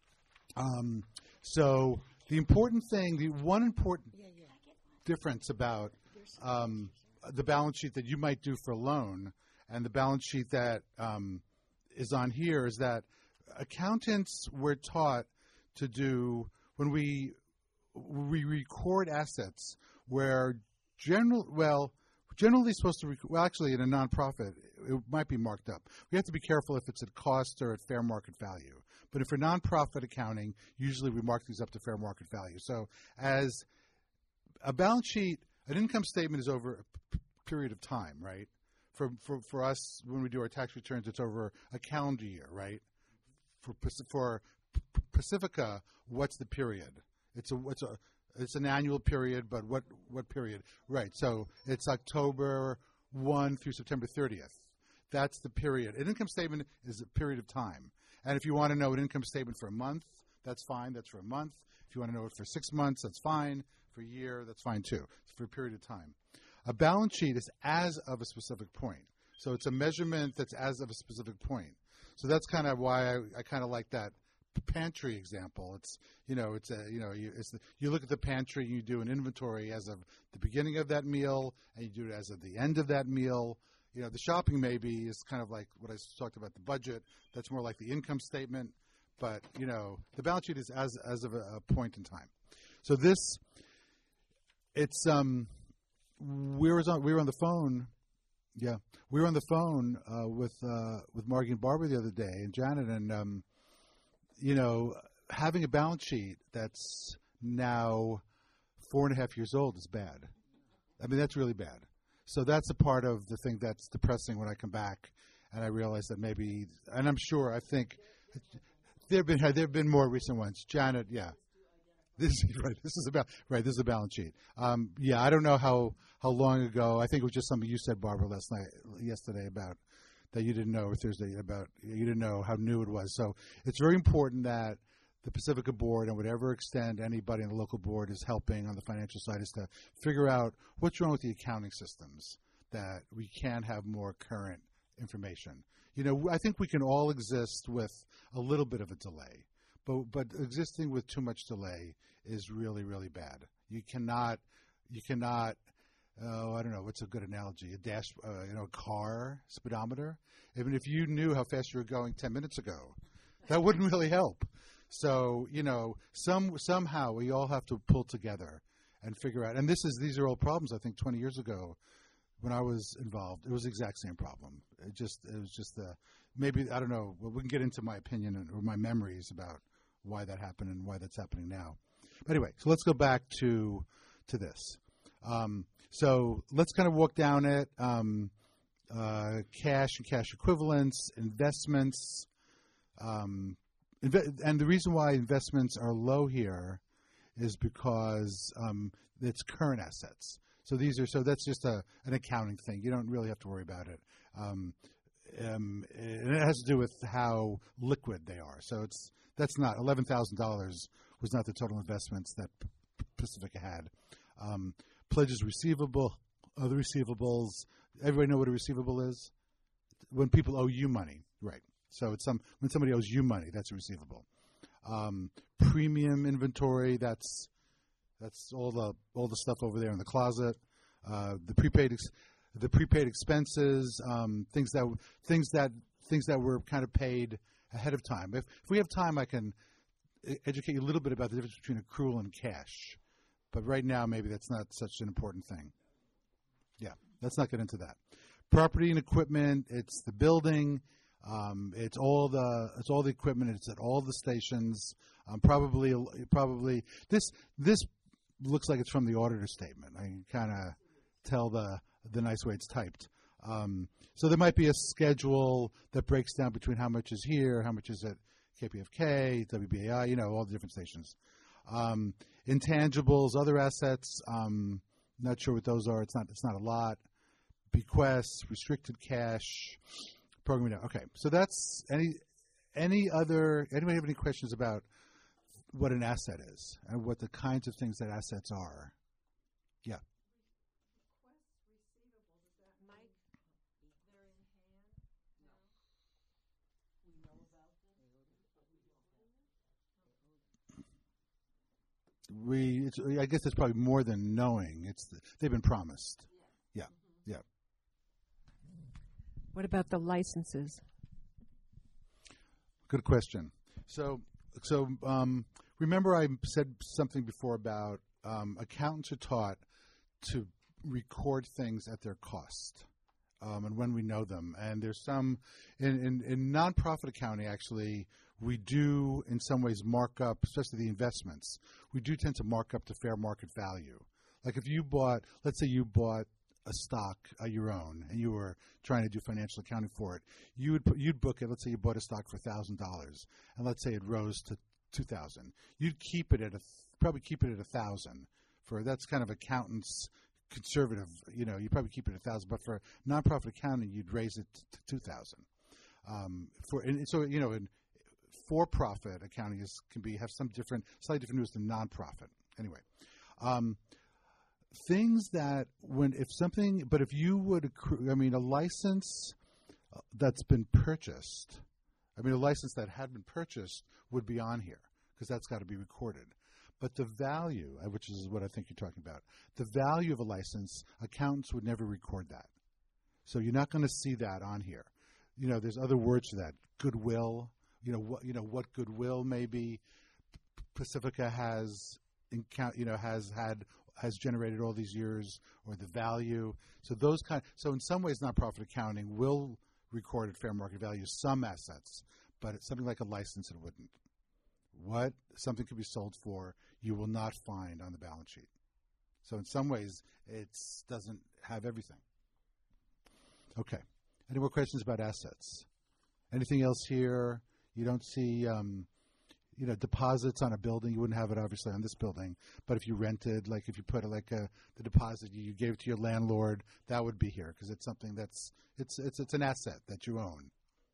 So the important thing, the one important difference about the balance sheet that you might do for a loan and the balance sheet that is on here is that accountants were taught to do when we record assets where generally supposed to actually in a nonprofit it might be marked up. We have to be careful if it's at cost or at fair market value. But if for nonprofit accounting, usually we mark these up to fair market value. So as a balance sheet, an income statement is over a period of time, right? For us, when we do our tax returns, it's over a calendar year, right? For Pacifica, what's the period? It's an annual period, but what period? Right. So it's October 1 through September 30th. That's the period. An income statement is a period of time. And if you want to know an income statement for a month, that's fine. That's for a month. If you want to know it for 6 months, that's fine. For a year, that's fine too. It's for a period of time. A balance sheet is as of a specific point. So it's a measurement that's as of a specific point. So that's kind of why I kind of like that pantry example. You look at the pantry and you do an inventory as of the beginning of that meal and you do it as of the end of that meal. The shopping maybe is kind of like what I talked about, the budget. That's more like the income statement. But, the balance sheet is as of a point in time. So we were on the phone. Yeah, we were on the phone with Margie and Barbara the other day, and Janet, and having a balance sheet that's now 4.5 years old is bad. I mean, that's really bad. So that's a part of the thing that's depressing when I come back, and I realize that maybe, and I'm sure, I think there have been more recent ones. Janet, yeah. This is a balance sheet. I don't know how long ago. I think it was just something you said, Barbara, yesterday about that you didn't know, or Thursday about you didn't know how new it was. So it's very important that the Pacifica board, and whatever extent anybody on the local board is helping on the financial side, is to figure out what's wrong with the accounting systems, that we can have more current information. I think we can all exist with a little bit of a delay. But existing with too much delay is really, really bad. You cannot. I don't know what's a good analogy. A car speedometer. Even if you knew how fast you were going 10 minutes ago, that wouldn't really help. So somehow we all have to pull together and figure out. And these are all problems. I think 20 years ago, when I was involved, it was the exact same problem. It was just maybe I don't know. Well, we can get into my opinion or my memories about why that happened and why that's happening now. But anyway, so let's go back to this. So let's kind of walk down it. Cash and cash equivalents, investments. And the reason why investments are low here is because it's current assets. So that's just an accounting thing. You don't really have to worry about it. And it has to do with how liquid they are. So that's not $11,000 was not the total investments that Pacifica had. Pledges receivable, other receivables. Everybody know what a receivable is? When people owe you money, right? So it's when somebody owes you money, that's a receivable. Premium inventory, that's all the stuff over there in the closet. The prepaid expenses, things that were kind of paid ahead of time. If we have time, I can educate you a little bit about the difference between accrual and cash. But right now, maybe that's not such an important thing. Yeah, let's not get into that. Property and equipment, it's the building, it's all the equipment, it's at all the stations. Probably this looks like it's from the auditor statement. I can kind of tell the nice way it's typed. So there might be a schedule that breaks down between how much is here, how much is at KPFK, WBAI, all the different stations. Intangibles, other assets, not sure what those are. It's not a lot. Bequests, restricted cash, programming. Okay, so that's anybody have any questions about what an asset is and what the kinds of things that assets are? Yeah. I guess it's probably more than knowing. They've been promised. Yeah. What about the licenses? Good question. So remember I said something before about accountants are taught to record things at their cost and when we know them. And there's some in nonprofit accounting actually. We do, in some ways, mark up, especially the investments. We do tend to mark up to fair market value. Like if you let's say you bought a stock your own, and you were trying to do financial accounting for it, you'd book it. Let's say you bought a stock for $1,000, and let's say it rose to $2,000. You'd keep it probably keep it at $1,000. That's kind of accountants' conservative. You probably keep it at $1,000, but for nonprofit accounting, you'd raise it to $2,000. In for-profit accounting have some slightly different rules than nonprofit. Anyway, things that if you would accrue, a license that's been purchased, a license that had been purchased would be on here because that's got to be recorded. But the value, which is what I think you're talking about, the value of a license, accountants would never record that. So you're not going to see that on here. There's other words for that. Goodwill. What goodwill maybe Pacifica has generated all these years, or the value. So in some ways, nonprofit accounting will record at fair market value some assets, but it's something like a license it wouldn't. What something could be sold for, you will not find on the balance sheet. So in some ways, it doesn't have everything. Okay. Any more questions about assets? Anything else here? You don't see, deposits on a building. You wouldn't have it obviously on this building, but if you rented, like if you put the deposit you gave it to your landlord, that would be here because it's something it's an asset that you own.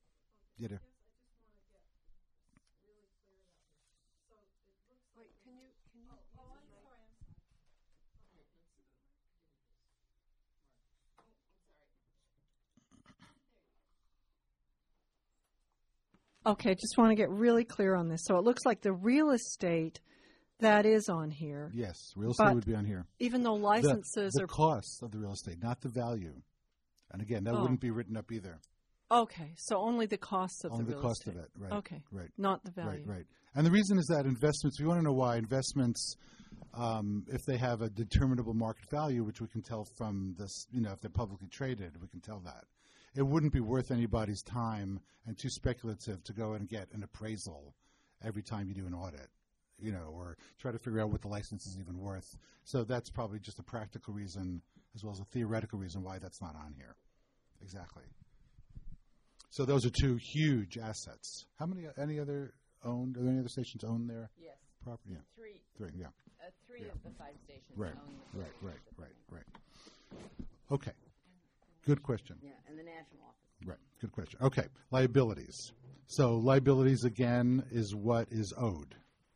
Okay, just want to get really clear on this. So it looks like the real estate that is on here. Yes, real estate would be on here. Even though licenses the cost of the real estate, not the value. And again, that wouldn't be written up either. Okay, so only the cost of the real estate. Only the cost of it, right. Okay, right. Not the value. Right. And the reason is that investments, we want to know why investments, if they have a determinable market value, which we can tell from this, if they're publicly traded, we can tell that. It wouldn't be worth anybody's time and too speculative to go and get an appraisal every time you do an audit, or try to figure out what the license is even worth. So that's probably just a practical reason as well as a theoretical reason why that's not on here. Exactly. So those are two huge assets. Are there any other stations owned there? Yes. Property? Yeah. Three, yeah. Three of the 5 stations Right. own the Right. Okay. Good question. Yeah, and the national office. Right. Good question. Okay. Liabilities. So liabilities, again, is what is owed.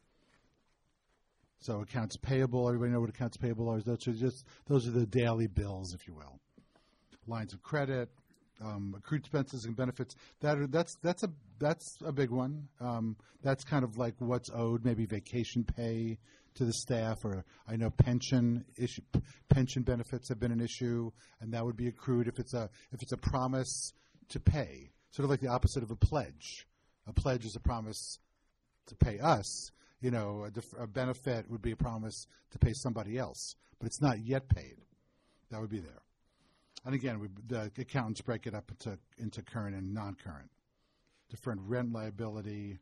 So accounts payable, everybody know what accounts payable are? Those are the daily bills, if you will. Lines of credit, accrued expenses and benefits. That's a big one. That's kind of like what's owed, maybe vacation pay to the staff, or I know pension benefits have been an issue, and that would be accrued if it's a promise to pay, sort of like the opposite of a pledge. A pledge is a promise to pay us. a benefit would be a promise to pay somebody else, but it's not yet paid. That would be there. And again, the accountants break it up into current and non-current. Deferred rent liability,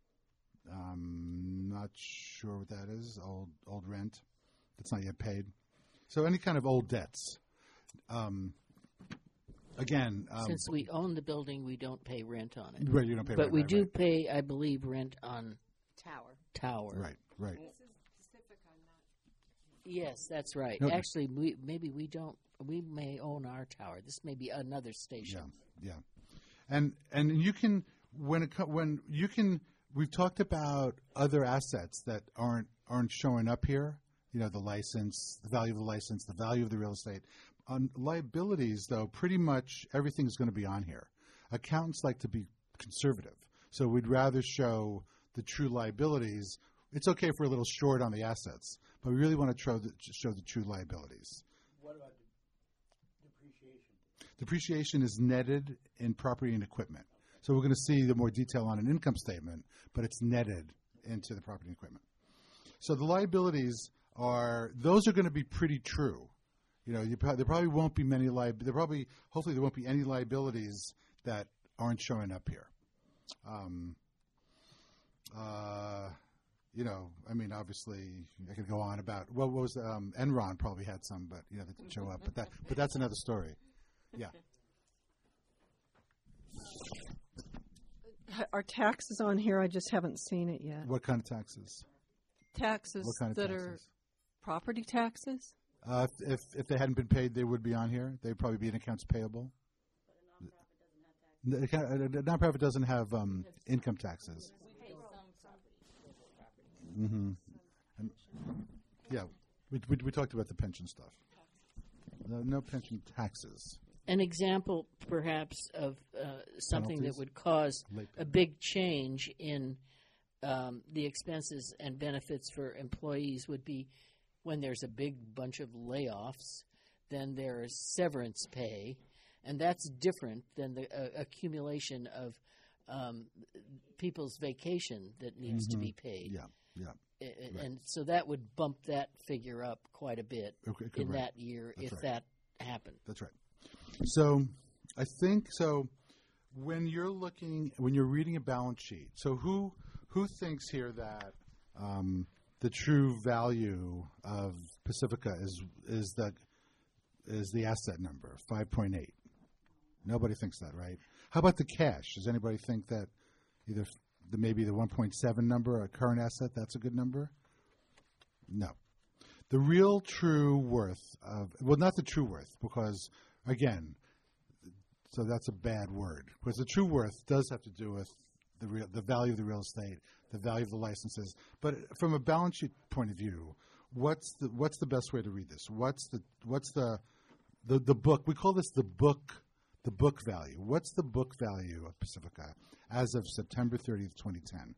not sure what that is, old rent that's not yet paid. So any kind of old debts. Again, since we own the building, we don't pay rent on it. Right, you don't pay but rent. we right, do right. pay, I believe, rent on tower. Right. Yes, that's right. No, Actually, maybe we don't. We may own our tower. This may be another station. Yeah. And you can when you can. We've talked about other assets that aren't showing up here. The license, the value of the license, the value of the real estate. On liabilities, though, pretty much everything's going to be on here. Accountants like to be conservative, so we'd rather show the true liabilities. It's okay if we're a little short on the assets, but we really want to show the true liabilities. What about depreciation? Depreciation is netted in property and equipment. So we're going to see the more detail on an income statement, but it's netted into the property and equipment. So the liabilities those are going to be pretty true. There probably won't be many hopefully there won't be any liabilities that aren't showing up here. Obviously I could go on about what was Enron probably had some, but that didn't show up. But that's another story. Yeah. Are taxes on here? I just haven't seen it yet. What kind of taxes? Taxes What kind of that taxes? are property taxes? If they hadn't been paid, they would be on here. They'd probably be in accounts payable. But a nonprofit doesn't have income taxes. Mm-hmm. We talked about the pension stuff. No pension taxes. An example, perhaps, of something Penalties? that would cause Late a big change in the expenses and benefits for employees would be when there's a big bunch of layoffs, then there's severance pay, and that's different than the accumulation of people's vacation that needs to be paid. Yeah. And so that would bump that figure up quite a bit in right. that year That's if right. that happened. That's right. So I think when you're reading a balance sheet, so who thinks here that the true value of Pacifica is the asset number, 5.8? Nobody thinks that, right? How about the cash? Does anybody think that maybe the 1.7 number, a current asset, that's a good number? No. The real true worth not the true worth, because, again, so that's a bad word. Because the true worth does have to do with the value of the real estate, the value of the licenses. But from a balance sheet point of view, what's the best way to read this? What's the book? We call this the book value. What's the book value of Pacifica as of September 30th, 2010?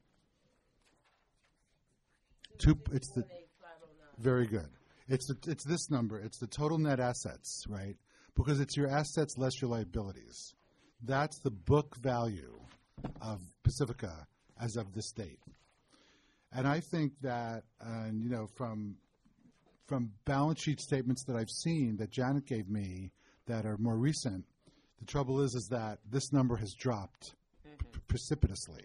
Very good. It's this number. It's the total net assets, right? Because it's your assets less your liabilities. That's the book value of Pacifica as of this date. And I think that, from balance sheet statements that I've seen that Janet gave me that are more recent, the trouble is that this number has dropped precipitously.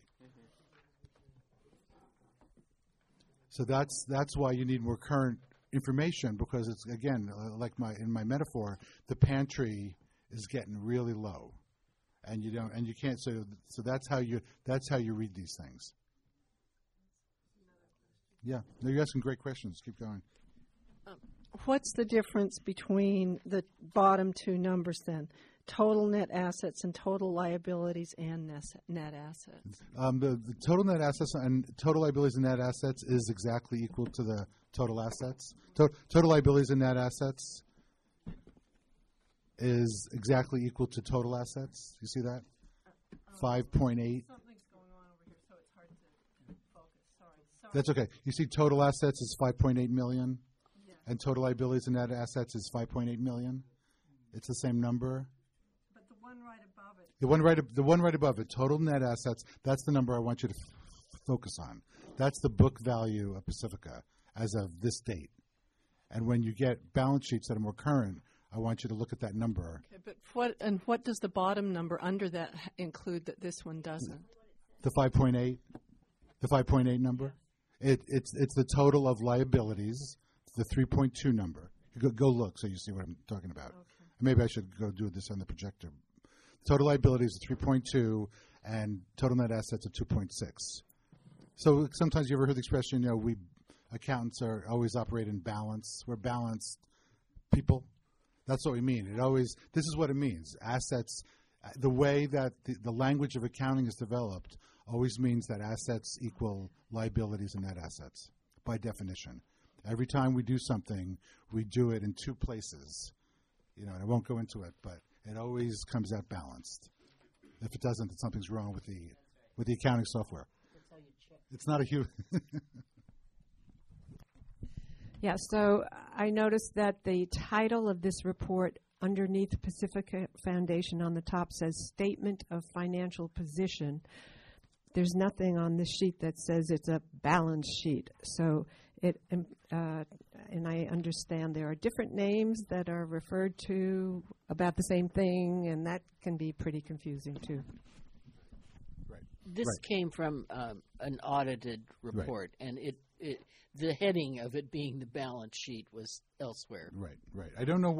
So that's why you need more current information, because it's, again, like in my metaphor, the pantry is getting really low, and you can't. So that's how you read these things. Yeah, no, you're asking great questions. Keep going. What's the difference between the bottom two numbers then? Total net assets and total liabilities and net assets. The total net assets and total liabilities and net assets is exactly equal to the total assets. Total liabilities and net assets is exactly equal to total assets. You see that? 5.8. Something's going on over here, so it's hard to focus. Sorry. That's okay. You see total assets is 5.8 million, and total liabilities and net assets is 5.8 million. It's the same number. But the one right above it. The one right above it, total net assets. That's the number I want you to focus on. That's the book value of Pacifica as of this date. And when you get balance sheets that are more current, I want you to look at that number. Okay, but what does the bottom number under that include that this one doesn't? The 5.8, the 5.8 number. It's the total of liabilities. The 3.2 number. Go look so you see what I'm talking about. Okay. Maybe I should go do this on the projector. Total liabilities are 3.2 and total net assets are 2.6. So sometimes you ever heard the expression, we accountants are always operate in balance. We're balanced people. That's what we mean. This is what it means. Assets, the way that the language of accounting is developed always means that assets equal liabilities and net assets by definition. Every time we do something, we do it in two places. And I won't go into it, but it always comes out balanced. If it doesn't, then something's wrong with the accounting software. That's how you check. It's not a human. Yeah, so I noticed that the title of this report underneath Pacifica Foundation on the top says Statement of Financial Position. There's nothing on this sheet that says it's a balance sheet. So and I understand there are different names that are referred to about the same thing, and that can be pretty confusing too. Right. This came from an audited report, and the heading of it being the balance sheet was elsewhere. Right. I don't know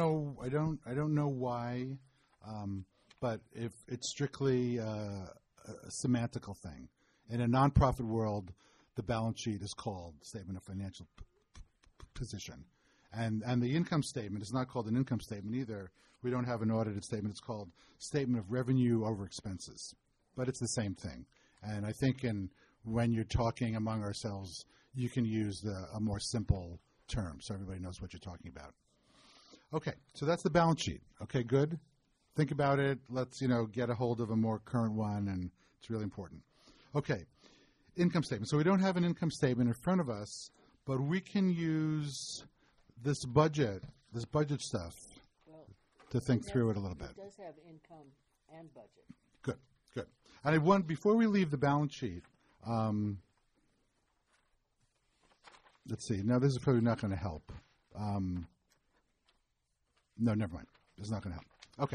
why, but if it's strictly a semantical thing. In a nonprofit world, the balance sheet is called Statement of Financial Position. And the income statement is not called an income statement either. We don't have an audited statement. It's called Statement of Revenue over Expenses. But it's the same thing. And I think when you're talking among ourselves, you can use a more simple term so everybody knows what you're talking about. Okay, so that's the balance sheet. Okay, good. Think about it. Let's, get a hold of a more current one, and it's really important. Okay, income statement. So we don't have an income statement in front of us, but we can use this budget stuff to think through it a little bit. It does have income and budget. Good. And before we leave the balance sheet, let's see. Now, this is probably not going to help. No, never mind. This is not going to help.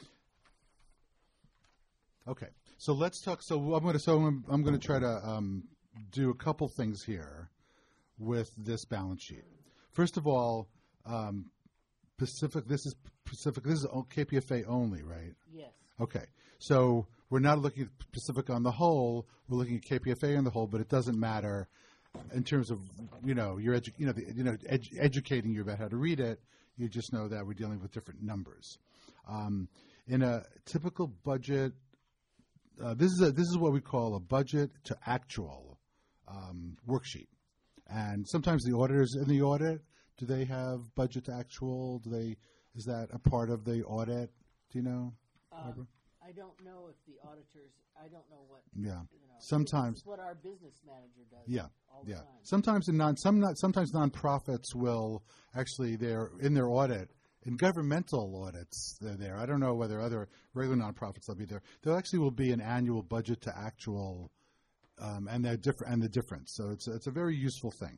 Okay. So let's talk. I'm going to try to do a couple things here with this balance sheet. First of all, Pacific. This is Pacific. This is KPFA only, right? Yes. Okay. So we're not looking at Pacific on the whole. We're looking at KPFA on the whole, but it doesn't matter in terms of educating you about how to read it. You just know that we're dealing with different numbers. In a typical budget, this is what we call a budget to actual worksheet. And sometimes the auditors in the audit, do they have budget to actual? Is that a part of the audit? Do you know? I don't know if the auditors. I don't know what. Yeah. Sometimes. This is what our business manager does. Yeah. All the time. Sometimes sometimes nonprofits will actually they're in their audit. In governmental audits, they're there. I don't know whether other regular nonprofits will be there. There actually will be an annual budget to actual, and they're different. And the difference. So it's a very useful thing.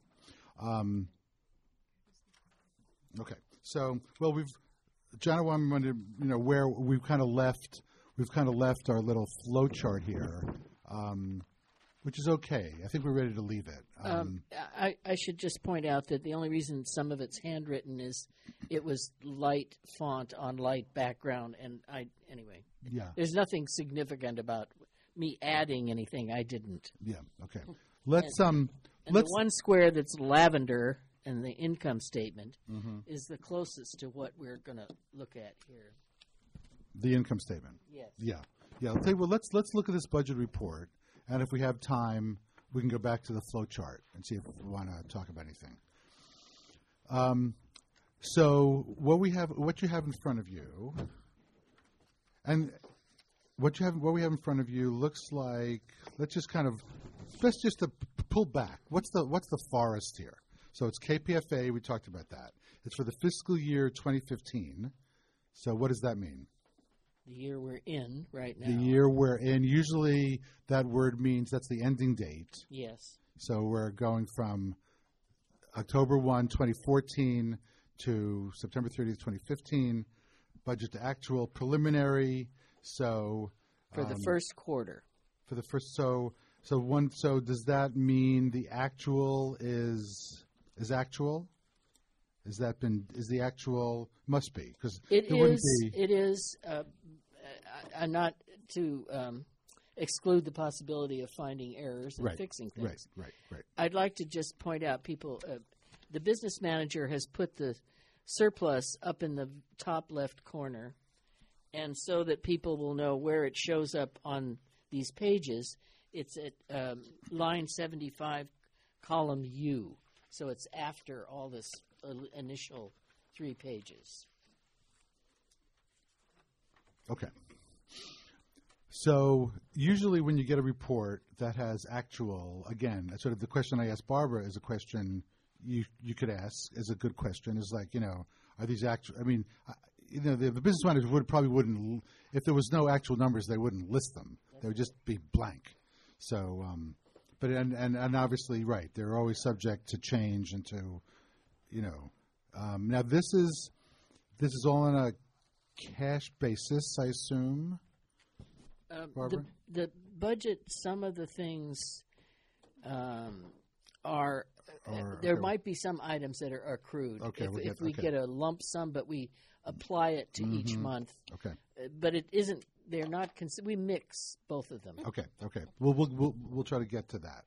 Okay. So John, I'm going to where we've kind of left our little flow chart here, which is okay. I think we're ready to leave it. I should just point out that the only reason some of it's handwritten is it was light font on light background, and anyway. Yeah. There's nothing significant about me adding anything. I didn't. Yeah. Okay. Let's the one square that's lavender and the income statement is the closest to what we're going to look at here. The income statement. Yes. Yeah. I'll tell you what, let's look at this budget report, and if we have time, we can go back to the flow chart and see if we want to talk about anything. So what you have in front of you, and what we have in front of you looks like. Let's just pull back. What's the forest here? So it's KPFA. We talked about that. It's for the fiscal year 2015. So what does that mean? The year we're in right now. The year we're in. Usually that word means that's the ending date. Yes. So we're going from October 1, 2014 to September 30th, 2015. Budget to actual preliminary. So for the first quarter. For the first, so does that mean the actual is actual? Is the actual must be? Because it is not to exclude the possibility of finding errors and fixing things. Right. I'd like to just point out, people, the business manager has put the surplus up in the top left corner, and so that people will know where it shows up on these pages, it's at line 75, column U. So it's after all this initial 3 pages. Okay. So usually when you get a report that has actual, again, sort of the question I asked Barbara is a question you could ask, is a good question, is like, are these actual, I mean, the business managers wouldn't, if there was no actual numbers, they wouldn't list them. They would just be blank. So, but, and obviously, right, they're always subject to change and to, now this is all on a cash basis, I assume. Barbara? The budget, some of the things are, there might be some items that are accrued. Okay, if we get a lump sum, but we apply it to each month. Okay. But it isn't, they're not, we mix both of them. Okay. We'll try to get to that.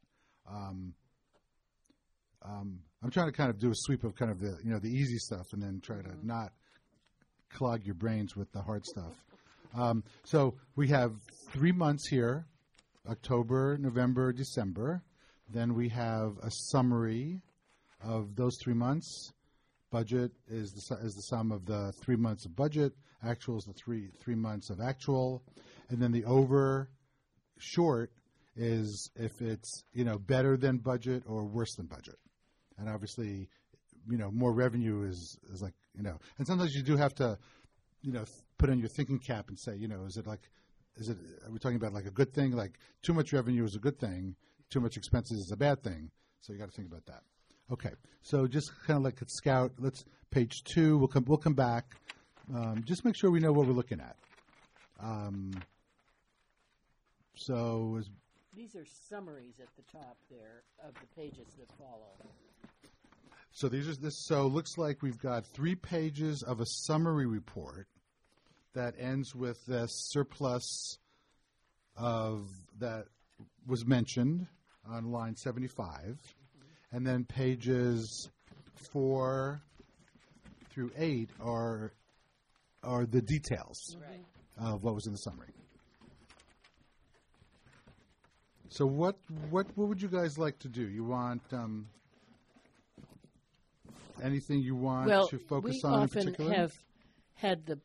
I'm trying to kind of do a sweep of kind of the easy stuff and then try to not clog your brains with the hard stuff. So we have 3 months here, October, November, December. Then we have a summary of those 3 months. Budget is the sum of the 3 months of budget. Actual is the three months of actual. And then the over short is if it's better than budget or worse than budget. And obviously, more revenue is like, and sometimes you do have to, put on your thinking cap and say, are we talking about like a good thing? Like too much revenue is a good thing, too much expenses is a bad thing. So you got to think about that. Okay, so just kind of like a scout. Let's page 2. We'll come back. Just make sure we know what we're looking at. These are summaries at the top there of the pages that follow. So So looks like we've got 3 pages of a summary report that ends with the surplus that was mentioned on line 75, and then pages 4 through 8 are the details of what was in the summary. So what would you guys like to do? You want anything you want to focus on in particular? We often have had the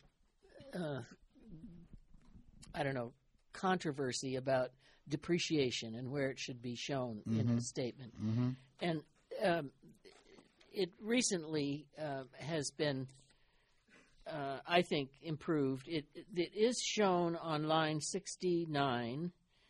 controversy about depreciation and where it should be shown in a statement. Mm-hmm. And it recently has been, I think, improved. It is shown on line 69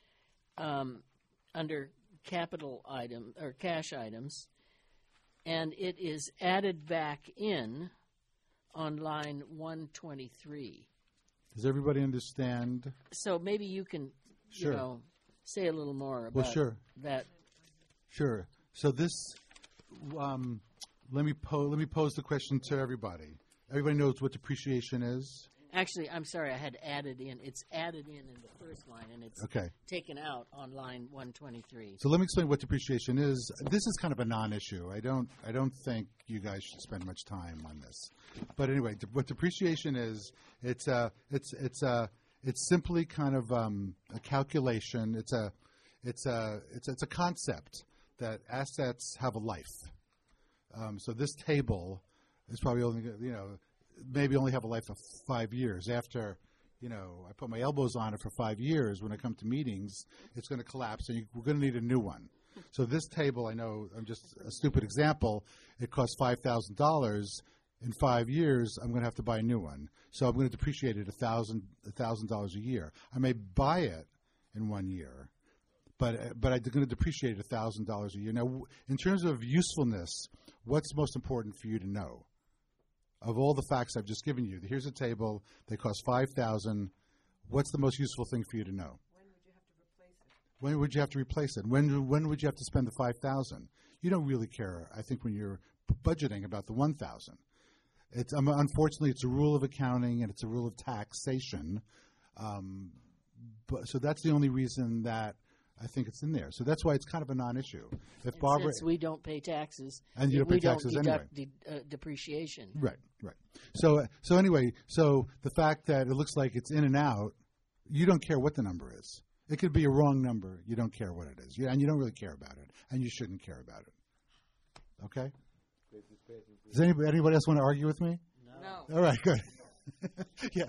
under capital item or cash items, and it is added back in on line 123. Does everybody understand? So maybe you can, say a little more about that. Sure. So this, let me pose the question to everybody. Everybody knows what depreciation is? Actually, I'm sorry, I had added in. It's added in the first line, and it's taken out on line 123. So let me explain what depreciation is. This is kind of a non-issue. I don't think you guys should spend much time on this. But anyway, what depreciation is, it's simply kind of a calculation. It's a concept that assets have a life. So this table is probably only maybe only have a life of 5 years. After, I put my elbows on it for 5 years, when I come to meetings, it's going to collapse, and we're going to need a new one. So this table, I know, I'm just a stupid example, it costs $5,000. In 5 years, I'm going to have to buy a new one. So I'm going to depreciate it $1,000 a year. I may buy it in 1 year, but I'm going to depreciate it $1,000 a year. Now, in terms of usefulness, what's most important for you to know? Of all the facts I've just given you, here's a table. They cost $5,000. What's the most useful thing for you to know? When would you have to replace it? When would you have to spend the $5,000? You don't really care, I think, when you're budgeting about the $1,000. Unfortunately, it's a rule of accounting and it's a rule of taxation. So that's the only reason that I think it's in there. So that's why it's kind of a non-issue. If Barbara, since we don't pay taxes, and you don't pay taxes anyway, depreciation. Right. So anyway, so the fact that it looks like it's in and out, you don't care what the number is. It could be a wrong number. You don't care what it is, and you don't really care about it, and you shouldn't care about it. Okay. Does anybody else want to argue with me? No. All right. Good. Yes.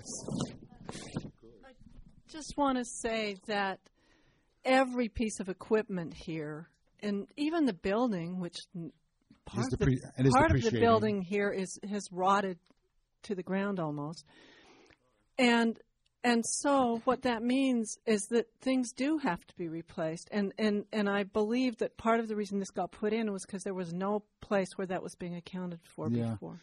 I just want to say that every piece of equipment here, and even the building, which part of the building here has rotted to the ground almost, and so what that means is that things do have to be replaced, and I believe that part of the reason this got put in was because there was no place where that was being accounted for before.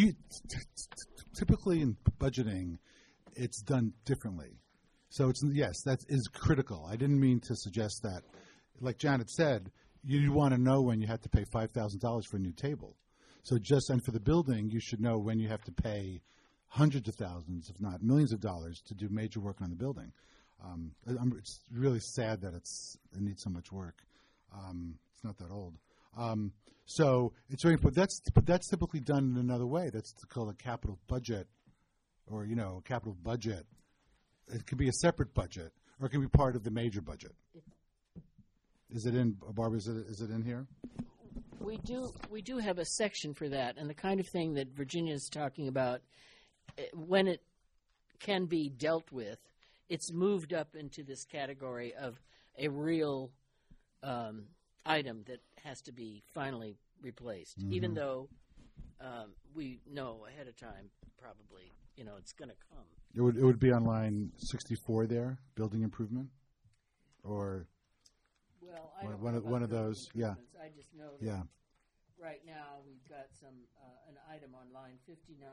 Typically in budgeting, it's done differently. So that is critical. I didn't mean to suggest that. Like Janet said, you want to know when you have to pay $5,000 for a new table. So and for the building, you should know when you have to pay hundreds of thousands, if not millions of dollars, to do major work on the building. It's really sad that it needs so much work. It's not that old. So it's very important. But that's typically done in another way. That's called a capital budget, or a capital budget. It could be a separate budget, or it can be part of the major budget. Is it in, Barbara? Is it in here? We do have a section for that, and the kind of thing that Virginia is talking about, when it can be dealt with, it's moved up into this category of a real item that has to be finally replaced, even though we know ahead of time probably it's going to come. It would be on line 64 there, building improvement, or one of those. Yeah. I just know that right now we've got an item on line 59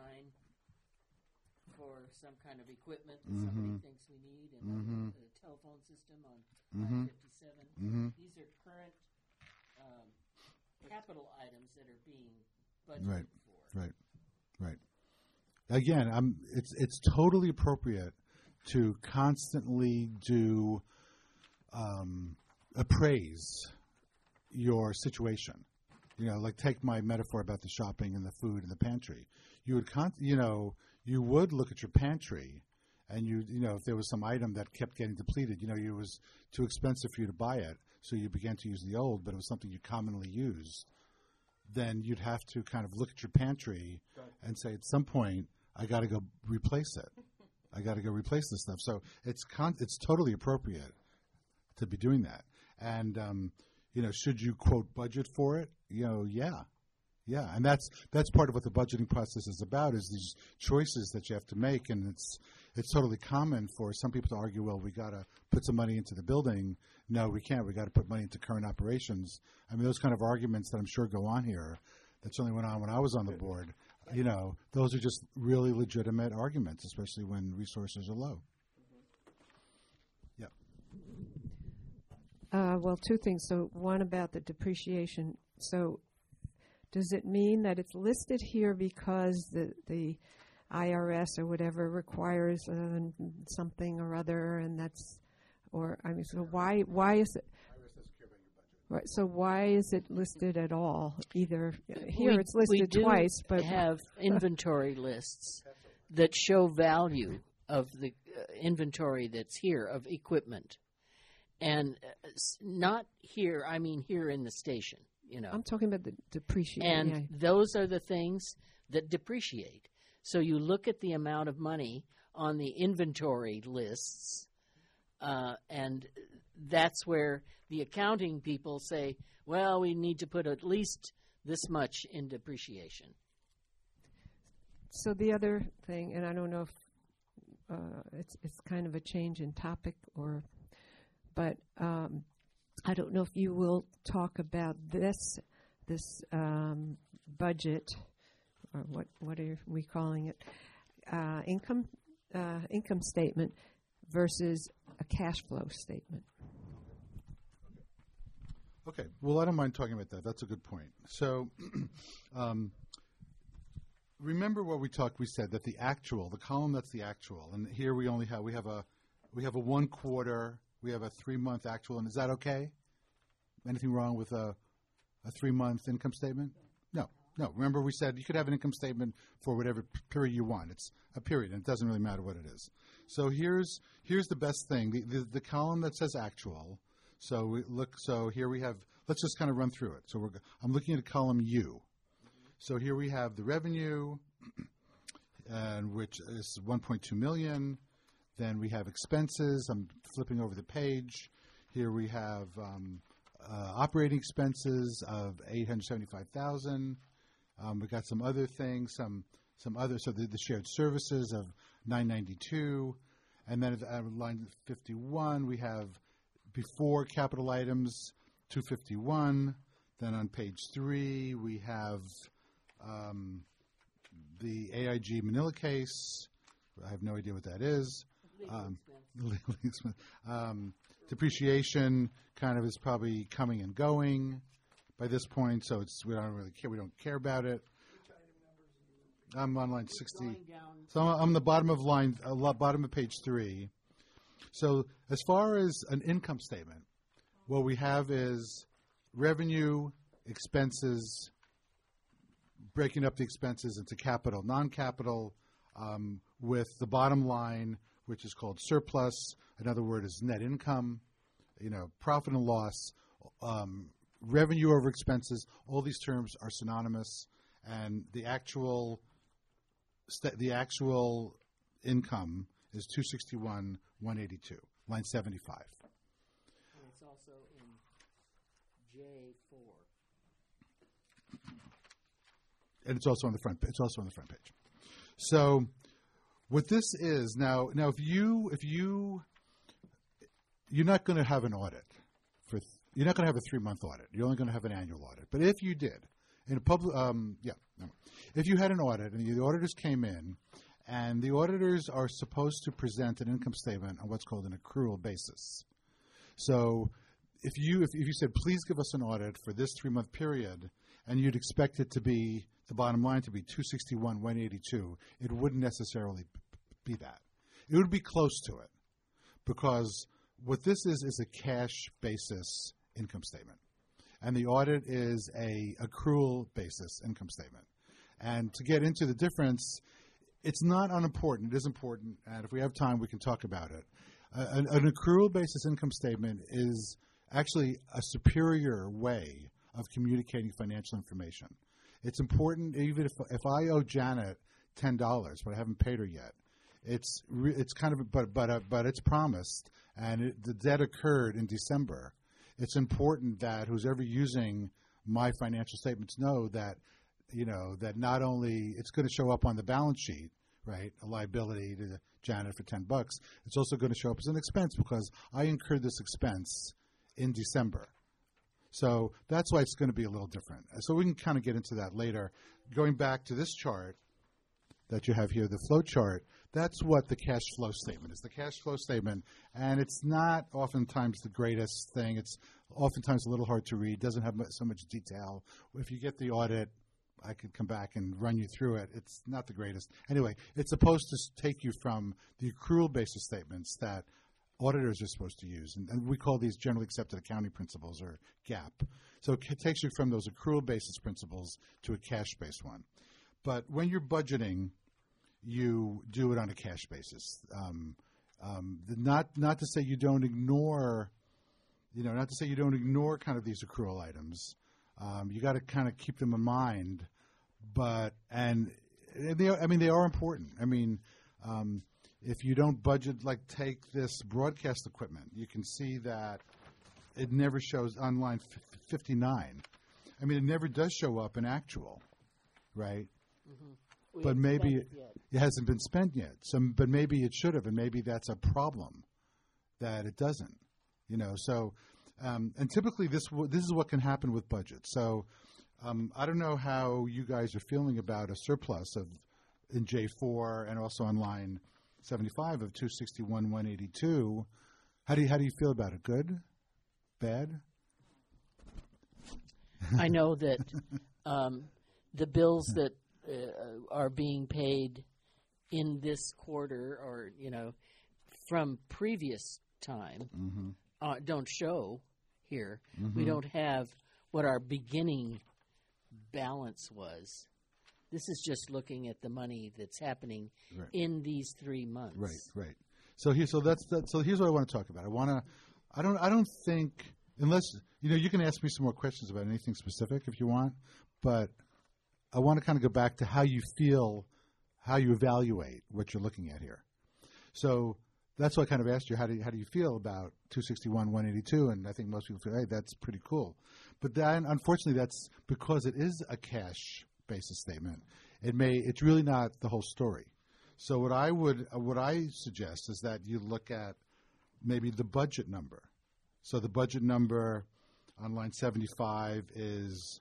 for some kind of equipment that somebody thinks we need, and the telephone system on line 57. These are current capital items that are being budgeted for. Right. Again, it's totally appropriate to constantly do appraise your situation. Like take my metaphor about the shopping and the food in the pantry. You would look at your pantry, and if there was some item that kept getting depleted, it was too expensive for you to buy it, so you began to use the old, but it was something you commonly used. Then you'd have to kind of look at your pantry and say, at some point, I got to go replace it. I got to go replace this stuff. So it's totally appropriate to be doing that. And should you quote budget for it? Yeah. And that's part of what the budgeting process is about, is these choices that you have to make. And it's totally common for some people to argue, well, we got to put some money into the building. No, we can't. We got to put money into current operations. I mean, those kind of arguments that I'm sure go on here, that certainly went on when I was on the board. Those are just really legitimate arguments, especially when resources are low. Well, two things. So one about the depreciation. So does it mean that it's listed here because the IRS or whatever requires something or other, and so why is it? Right. So why is it listed at all? Either here it's listed twice, but have inventory lists that show value of the inventory that's here of equipment, and not here. I mean here in the station. I'm talking about the depreciation. And those are the things that depreciate. So you look at the amount of money on the inventory lists, and that's where the accounting people say, well, we need to put at least this much in depreciation. So the other thing, and I don't know if it's kind of a change in topic, but I don't know if you will talk about this budget, or what are we calling it, income statement versus a cash flow statement. Okay. Well, I don't mind talking about that. That's a good point. So, remember what we talked. We said that the column that's the actual, and here we have a 1 quarter, we have a 3-month actual, and is that okay? Anything wrong with a 3-month income statement? No. Remember we said you could have an income statement for whatever period you want. It's a period, and it doesn't really matter what it is. So here's the best thing. The column that says actual. So here we have. Let's just kind of run through it. So I'm looking at column U. So here we have the revenue, which is 1.2 million. Then we have expenses. I'm flipping over the page. Here we have operating expenses of 875,000. We got some other things, some other. So the shared services of 992, and then at line 51 we have before capital items 251. Then on page 3 we have the AIG Manila case. I have no idea what that is. Depreciation kind of is probably coming and going by this point, so we don't really care. We don't care about it. I'm on line 60. So I'm the bottom of bottom of page 3. So as far as an income statement, what we have is revenue, expenses, breaking up the expenses into capital, non-capital, with the bottom line, which is called surplus. Another word is net income, profit and loss, revenue over expenses. All these terms are synonymous, and the actual income is 261,182, line 75. And it's also in J4. And it's also on the front. It's also on the front page. So, what this is now, if you're not going to have an audit you're not going to have a 3-month audit. You're only going to have an annual audit. But if you did, in a public, if you had an audit and the auditors came in, and the auditors are supposed to present an income statement on what's called an accrual basis. So, if you said, please give us an audit for this 3-month period, and you'd expect it to be the bottom line to be 261,182, it wouldn't necessarily be that. It would be close to it, because what this is a cash basis income statement, and the audit is a accrual basis income statement. And to get into the difference, it's not unimportant. It is important, and if we have time, we can talk about it. An accrual basis income statement is actually a superior way of communicating financial information. It's important, even if I owe Janet $10, but I haven't paid her yet. It's kind of, but it's promised, and the debt occurred in December. It's important that who's ever using my financial statements know that, that not only it's going to show up on the balance sheet, right, a liability to Janet for $10. It's also going to show up as an expense because I incurred this expense in December. So that's why it's going to be a little different. So we can kind of get into that later. Going back to this chart that you have here, the flow chart, that's what the cash flow statement is. The cash flow statement, and it's not oftentimes the greatest thing. It's oftentimes a little hard to read, doesn't have so much detail. If you get the audit, I could come back and run you through it. It's not the greatest. Anyway, it's supposed to take you from the accrual basis statements that auditors are supposed to use, and we call these generally accepted accounting principles, or GAAP. So it takes you from those accrual basis principles to a cash-based one. But when you're budgeting, you do it on a cash basis. Not to say you don't ignore, not to say you don't ignore kind of these accrual items. You got to kind of keep them in mind, they are important. If you don't budget, like take this broadcast equipment, you can see that it never shows on line 59. It never does show up in actual, right? but maybe it hasn't been spent yet. But maybe it should have, and maybe that's a problem that it doesn't. So and typically this is what can happen with budgets. So I don't know how you guys are feeling about a surplus in J4 and also on line 75 of 261,182. How do you feel about it? Good? Bad? I know that the bills that are being paid in this quarter, or from previous time, don't show here. We don't have what our beginning balance was. This is just looking at the money that's happening in these 3 months. Right. So here's what I want to talk about. I don't think, unless you can ask me some more questions about anything specific if you want, but I want to kind of go back to how you feel, how you evaluate what you're looking at here. So that's why I kind of asked you, how do you feel about 261,182? And I think most people feel, hey, that's pretty cool. But then, unfortunately, that's because it is a cash basis statement. It's really not the whole story. So what I suggest is that you look at maybe the budget number. So the budget number on line 75 is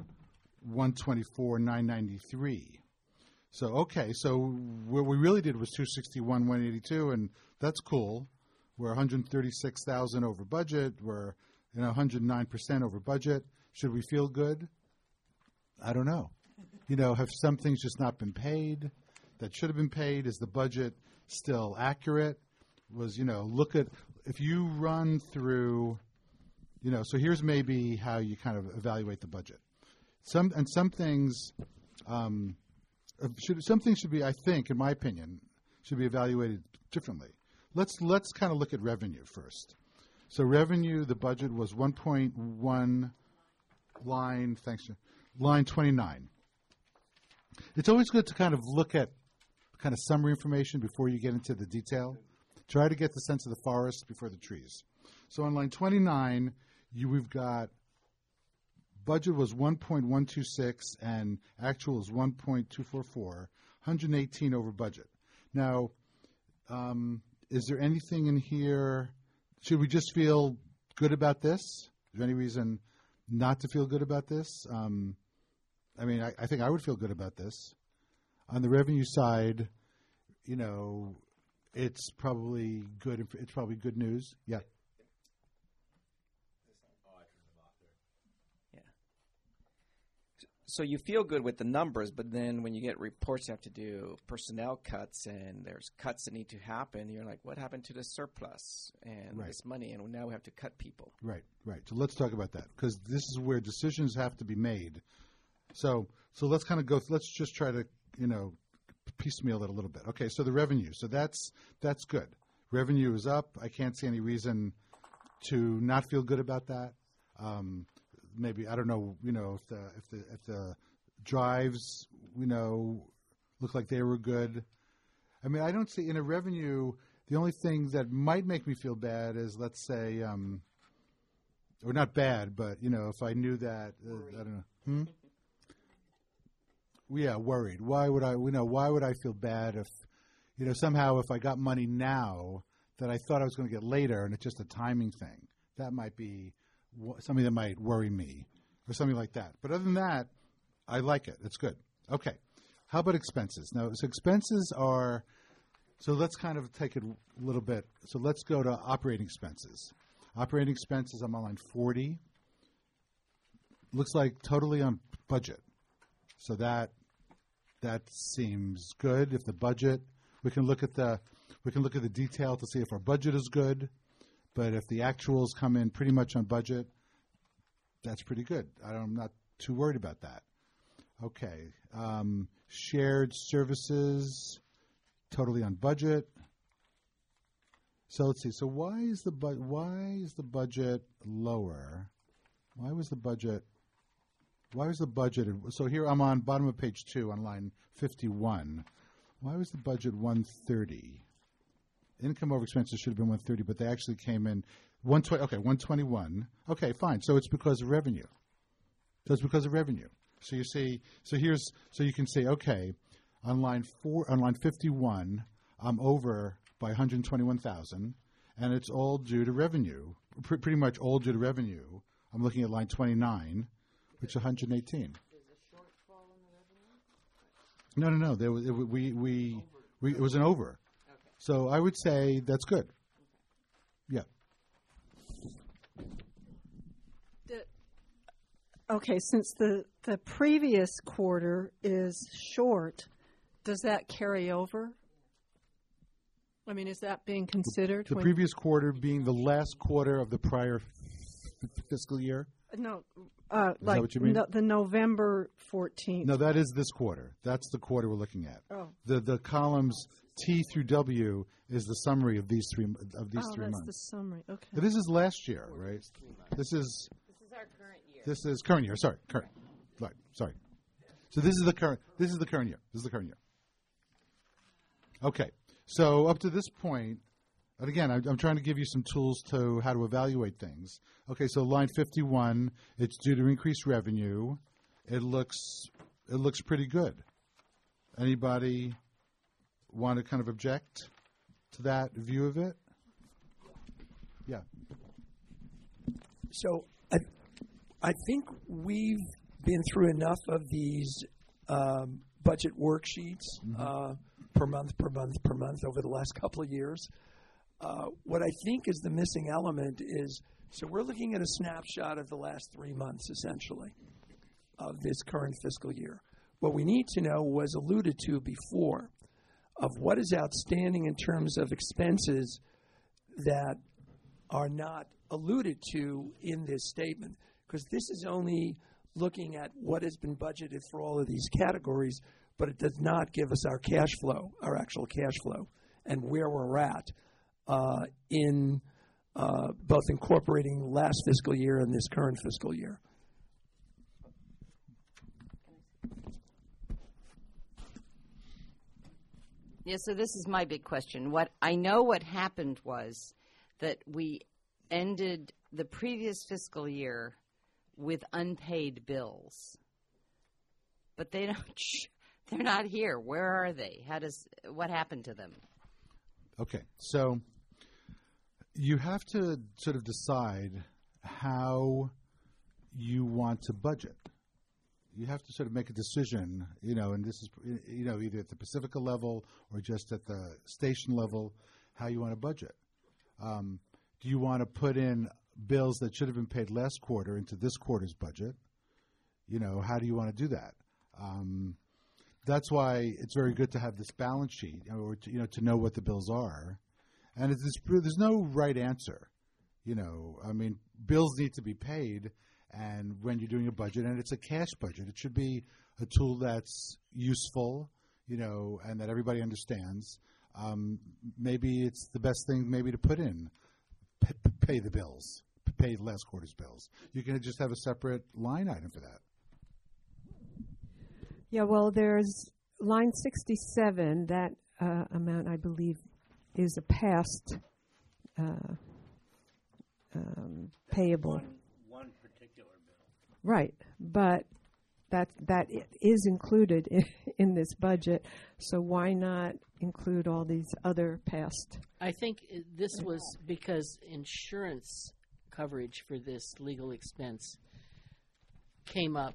124,993. So what we really did was 261,182, and that's cool. We're 136,000 over budget. We're 109% over budget. Should we feel good? I don't know. Have some things just not been paid that should have been paid? Is the budget still accurate? Look at, if you run through, so here's maybe how you kind of evaluate the budget. Some things should be, I think, in my opinion, should be evaluated differently. Let's kind of look at revenue first. So revenue, the budget was 1.1 line 29. It's always good to kind of look at kind of summary information before you get into the detail. Try to get the sense of the forest before the trees. So on line 29, we've got budget was 1.126 and actual is 1.244, 118 over budget. Now, is there anything in here? Should we just feel good about this? Is there any reason not to feel good about this? I think I would feel good about this. On the revenue side, it's probably good. It's probably good news. Yeah. So you feel good with the numbers, but then when you get reports, you have to do personnel cuts, and there's cuts that need to happen. You're like, what happened to the surplus and this money? And now we have to cut people. Right. So let's talk about that, because this is where decisions have to be made. So let's kind of go. Let's just try to piecemeal it a little bit. Okay. So the revenue. So that's good. Revenue is up. I can't see any reason to not feel good about that. Maybe I don't know. If the drives look like they were good. I don't see in a revenue. The only thing that might make me feel bad is, let's say, or not bad, but if I knew that I don't know. Yeah, worried. Why would I? Why would I feel bad if somehow if I got money now that I thought I was going to get later, and it's just a timing thing? That might be something that might worry me, or something like that. But other than that, I like it. It's good. Okay. How about expenses? Now, so expenses are, so let's kind of take it a little bit. So let's go to operating expenses. Operating expenses, I'm on line 40. Looks like totally on budget. So that seems good. If the budget, we can look at the detail to see if our budget is good. But if the actuals come in pretty much on budget, that's pretty good. I'm not too worried about that. Okay. Shared services, totally on budget. So let's see. So why is the budget lower? Why was the budget? So here I'm on bottom of page 2 on line 51. Why was the budget 130? Income over expenses should have been 130, but they actually came in 120. Okay, 121. Okay, fine. So it's because of revenue. So you see. So you can say, okay, On line 51, I'm over by 121,000, and it's all due to revenue. Pretty much all due to revenue. I'm looking at line 29, which is 118. There's a shortfall in the revenue? No. There was it was an over. Okay. So I would say that's good. Yeah. Okay, since the previous quarter is short, does that carry over? I mean, is that being considered? The previous quarter being the last quarter of the prior fiscal year? No, Is that what you mean? The November 14th. No, that is this quarter. That's the quarter we're looking at. Oh. The columns T through W is the summary of these three months. That's the summary. Okay. This is last year, right? This is our current year. This is current year. Sorry, current. Right. Sorry. So this is the current. This is the current year. This is the current year. Okay. So up to this point, and again, I'm trying to give you some tools to how to evaluate things. Okay. So line 51, it's due to increased revenue. It looks pretty good. Anybody want to kind of object to that view of it? Yeah. So I think we've been through enough of these budget worksheets per month over the last couple of years. What I think is the missing element is, so we're looking at a snapshot of the last 3 months, essentially, of this current fiscal year. What we need to know was alluded to before of what is outstanding in terms of expenses that are not alluded to in this statement, because this is only looking at what has been budgeted for all of these categories, but it does not give us our cash flow, our actual cash flow, and where we're at in both incorporating last fiscal year and this current fiscal year. Yeah, so this is my big question. What happened was that we ended the previous fiscal year with unpaid bills. But they're not here. Where are they? What happened to them? Okay. So you have to sort of decide how you want to budget. You have to sort of make a decision, and this is, either at the Pacifica level or just at the station level, how you want to budget. Do you want to put in bills that should have been paid last quarter into this quarter's budget? How do you want to do that? That's why it's very good to have this balance sheet, or to know what the bills are. And there's no right answer. Bills need to be paid. And when you're doing a budget, and it's a cash budget, it should be a tool that's useful, and that everybody understands. Maybe it's the best thing maybe to put in, pay the bills, pay last quarter's bills. You can just have a separate line item for that. Yeah, well, there's line 67, that amount, I believe, is a past payable. One particular bill. Right, but that is included in this budget, so why not include all these other past? I think this was because insurance coverage for this legal expense came up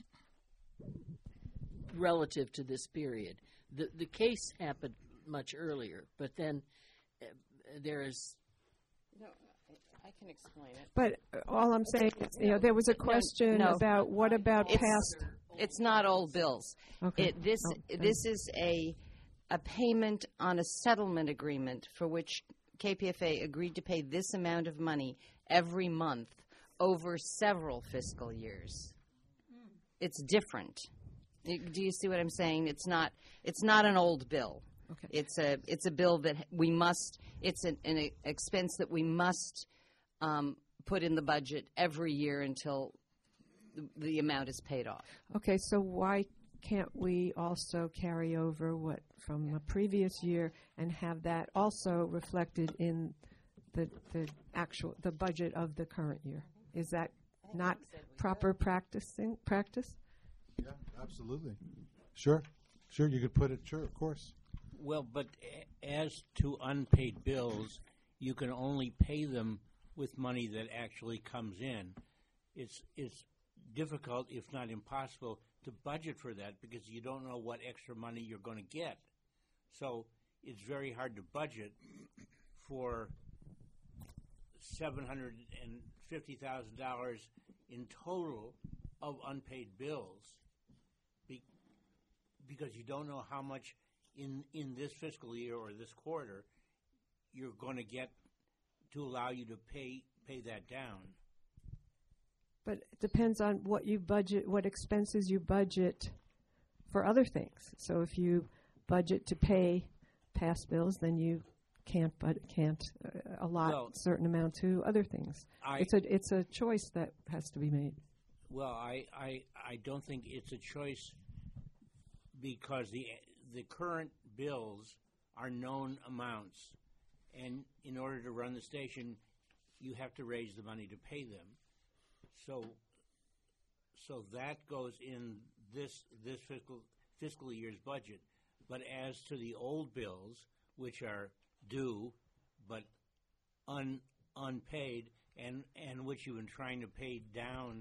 relative to this period. The case happened much earlier, but then there is... No, I can explain it. But all I'm saying is, there was a question about what about past... It's not old bills. Okay. This is a payment on a settlement agreement for which KPFA agreed to pay this amount of money every month over several fiscal years. It's different. Do you see what I'm saying? It's not an old bill. Okay. It's a bill that we must. It's an expense that we must put in the budget every year until the amount is paid off. Okay, so why can't we also carry over what from the previous year and have that also reflected in the budget of the current year? Is that not proper practice? Yeah, absolutely. Sure. Sure, you could put it. Sure, of course. Well, but as to unpaid bills, you can only pay them with money that actually comes in. It's difficult, if not impossible, to budget for that because you don't know what extra money you're going to get. So it's very hard to budget for $750,000 in total of unpaid bills because you don't know how much in this fiscal year or this quarter you're going to get to allow you to pay that down. But it depends on what you budget, what expenses you budget for other things. So if you budget to pay past bills, then you can't allot a certain amount to other things. It's a choice that has to be made. Well, I don't think it's a choice because the current bills are known amounts, and in order to run the station, you have to raise the money to pay them. So that goes in this fiscal year's budget. But as to the old bills, which are due but unpaid, and which you've been trying to pay down,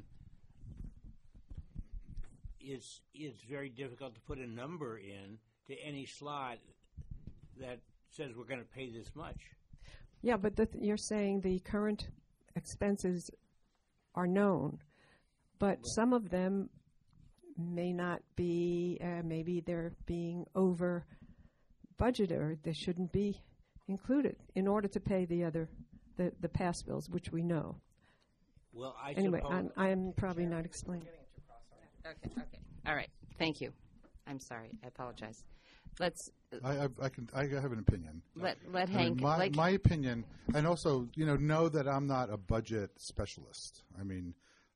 it's very difficult to put a number in to any slot that says we're going to pay this much. Yeah, but you're saying the current expenses are known, but some of them may not be, maybe they're being over budgeted or they shouldn't be included in order to pay the past bills, which we know. Well, anyway, I'm probably not explaining. Okay. All right. Thank you. I'm sorry. I apologize. Let's. I have an opinion. Let Hank. My opinion, and also know that I'm not a budget specialist. I mean,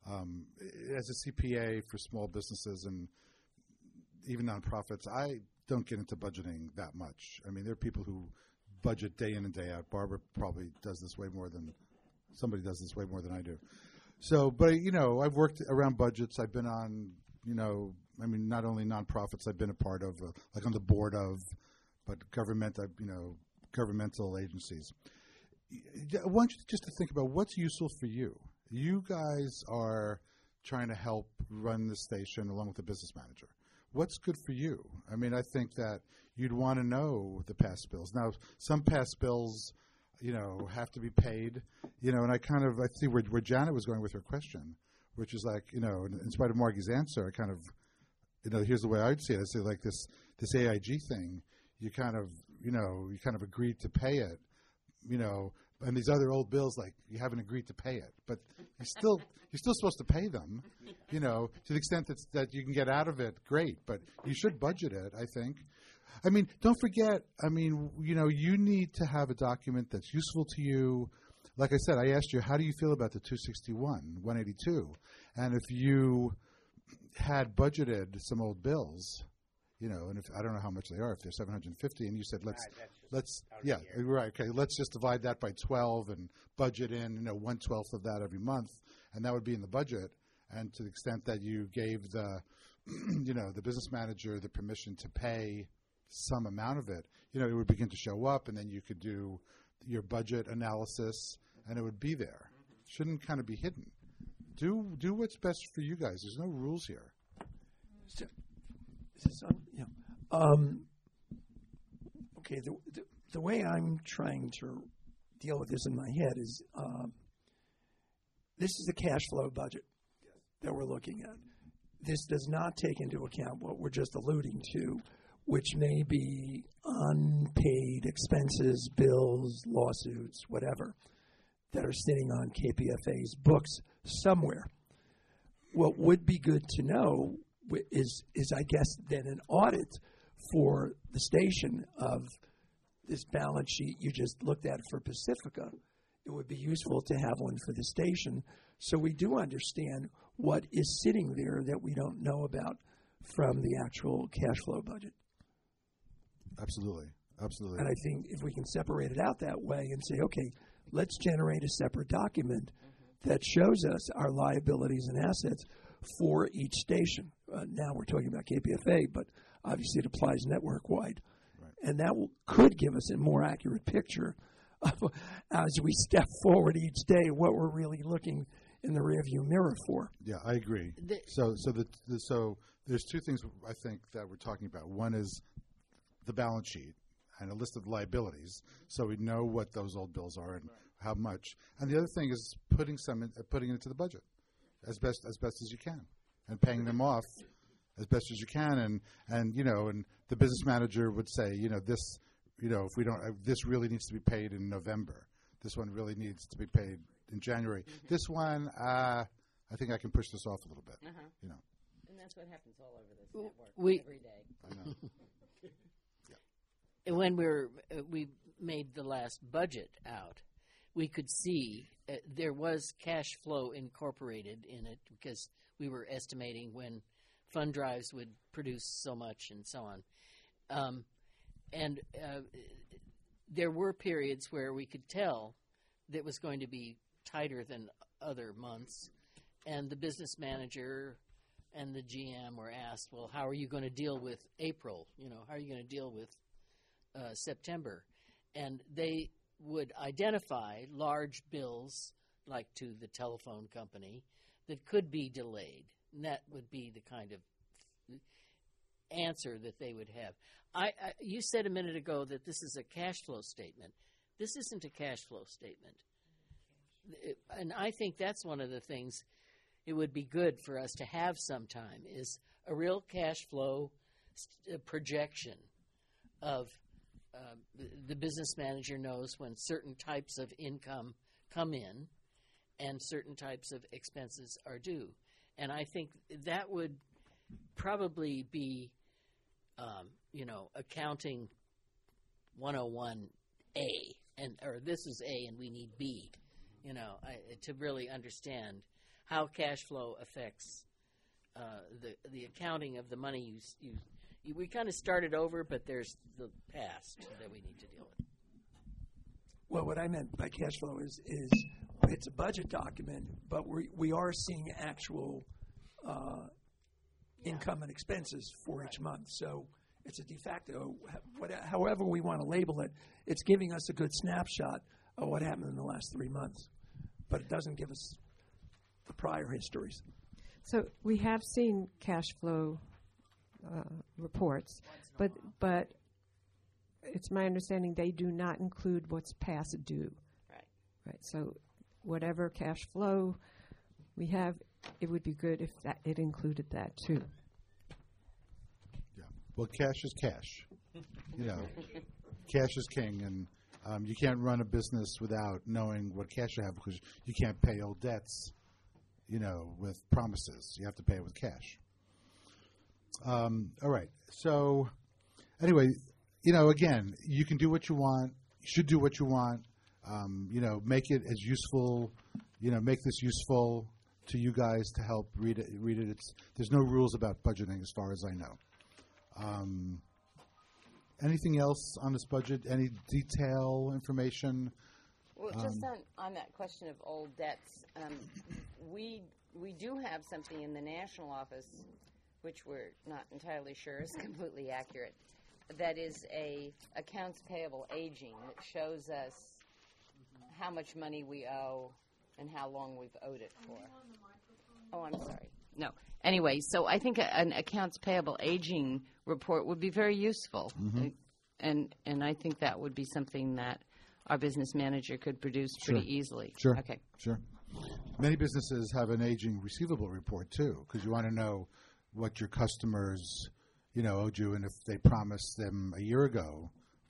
as a CPA for small businesses and even nonprofits, I don't get into budgeting that much. I mean, there are people who budget day in and day out. Barbara probably does this way more than somebody does this way more than I do. So, but I've worked around budgets. I've been on, I mean, not only nonprofits I've been a part of, like on the board of, but governmental agencies. I want you just to think about what's useful for you. You guys are trying to help run the station along with the business manager. What's good for you? I mean, I think that you'd want to know the past bills. Now, some past bills, have to be paid, and I see where Janet was going with her question, which is like, in spite of Margie's answer, I kind of, here's the way I'd see it. I'd say like this AIG thing, you kind of agreed to pay it, and these other old bills, like you haven't agreed to pay it, but you're still supposed to pay them, to the extent that you can get out of it, great, but you should budget it, I think. I mean, don't forget, you need to have a document that's useful to you. Like I said, I asked you, how do you feel about the 261, 182? And if you had budgeted some old bills, and if I don't know how much they are, if they're 750, and you said let's just divide that by 12 and budget in 1/12 of that every month, and that would be in the budget. And to the extent that you gave the the business manager the permission to pay some amount of it, it would begin to show up, and then you could do your budget analysis, and it would be there. Shouldn't kind of be hidden. Do what's best for you guys. There's no rules here. So, is this on? Yeah. Okay. The way I'm trying to deal with this in my head is this is a cash flow budget that we're looking at. This does not take into account what we're just alluding to, which may be unpaid expenses, bills, lawsuits, whatever, that are sitting on KPFA's books somewhere. What would be good to know is I guess, then an audit for the station of this balance sheet you just looked at for Pacifica. It would be useful to have one for the station so we do understand what is sitting there that we don't know about from the actual cash flow budget. Absolutely. And I think if we can separate it out that way and say, okay, let's generate a separate document that shows us our liabilities and assets for each station. Now we're talking about KPFA, but Obviously, it applies network-wide. Right. And that could give us a more accurate picture of, as we step forward each day, what we're really looking in the rearview mirror for. Yeah, I agree. So there's two things I think that we're talking about. One is the balance sheet and a list of liabilities, so we know what those old bills are and how much. And the other thing is putting it into the budget as best as you can, and paying them off as best as you can. And the business manager would say, this, if we don't, this really needs to be paid in November. This one really needs to be paid in January. Mm-hmm. This one, I think I can push this off a little bit. Uh-huh. And that's what happens all over this network every day. I know. When we made the last budget out, we could see there was cash flow incorporated in it because we were estimating when fund drives would produce so much and so on. There were periods where we could tell that it was going to be tighter than other months, and the business manager and the GM were asked, well, how are you going to deal with April? How are you going to deal with September? And they would identify large bills, like to the telephone company, that could be delayed. And that would be the kind of answer that they would have. You said a minute ago that this is a cash flow statement. This isn't a cash flow statement. And I think that's one of the things it would be good for us to have sometime, is a real cash flow projection of the business manager knows when certain types of income come in and certain types of expenses are due. And I think that would probably be, accounting 101A, or this is A and we need B, to really understand how cash flow affects the accounting of the money we kind of started over, but there's the past that we need to deal with. Well, what I meant by cash flow is it's a budget document, but we are seeing actual income and expenses for each month. So it's a de facto, however we want to label it, it's giving us a good snapshot of what happened in the last 3 months. But it doesn't give us the prior histories. So we have seen cash flow reports, but it's my understanding they do not include what's past due. Right. So whatever cash flow we have, it would be good if it included that too. Yeah. Well, cash is cash. Cash is king, and you can't run a business without knowing what cash you have, because you can't pay old debts, with promises. You have to pay it with cash. All right. So, anyway, again, you can do what you want. You should do what you want. Make it as useful. Make this useful to you guys to help read it. There's no rules about budgeting, as far as I know. Anything else on this budget? Any detail information? Well, just on that question of old debts, we do have something in the national office, which we're not entirely sure is completely accurate, that is a accounts payable aging that shows us how much money we owe and how long we've owed it for. Oh, I'm sorry. No. Anyway, so I think an accounts payable aging report would be very useful. Mm-hmm. And I think that would be something that our business manager could produce pretty easily. Sure. Okay. Sure. Many businesses have an aging receivable report, too, because you want to know what your customers, owed you, and if they promised them a year ago,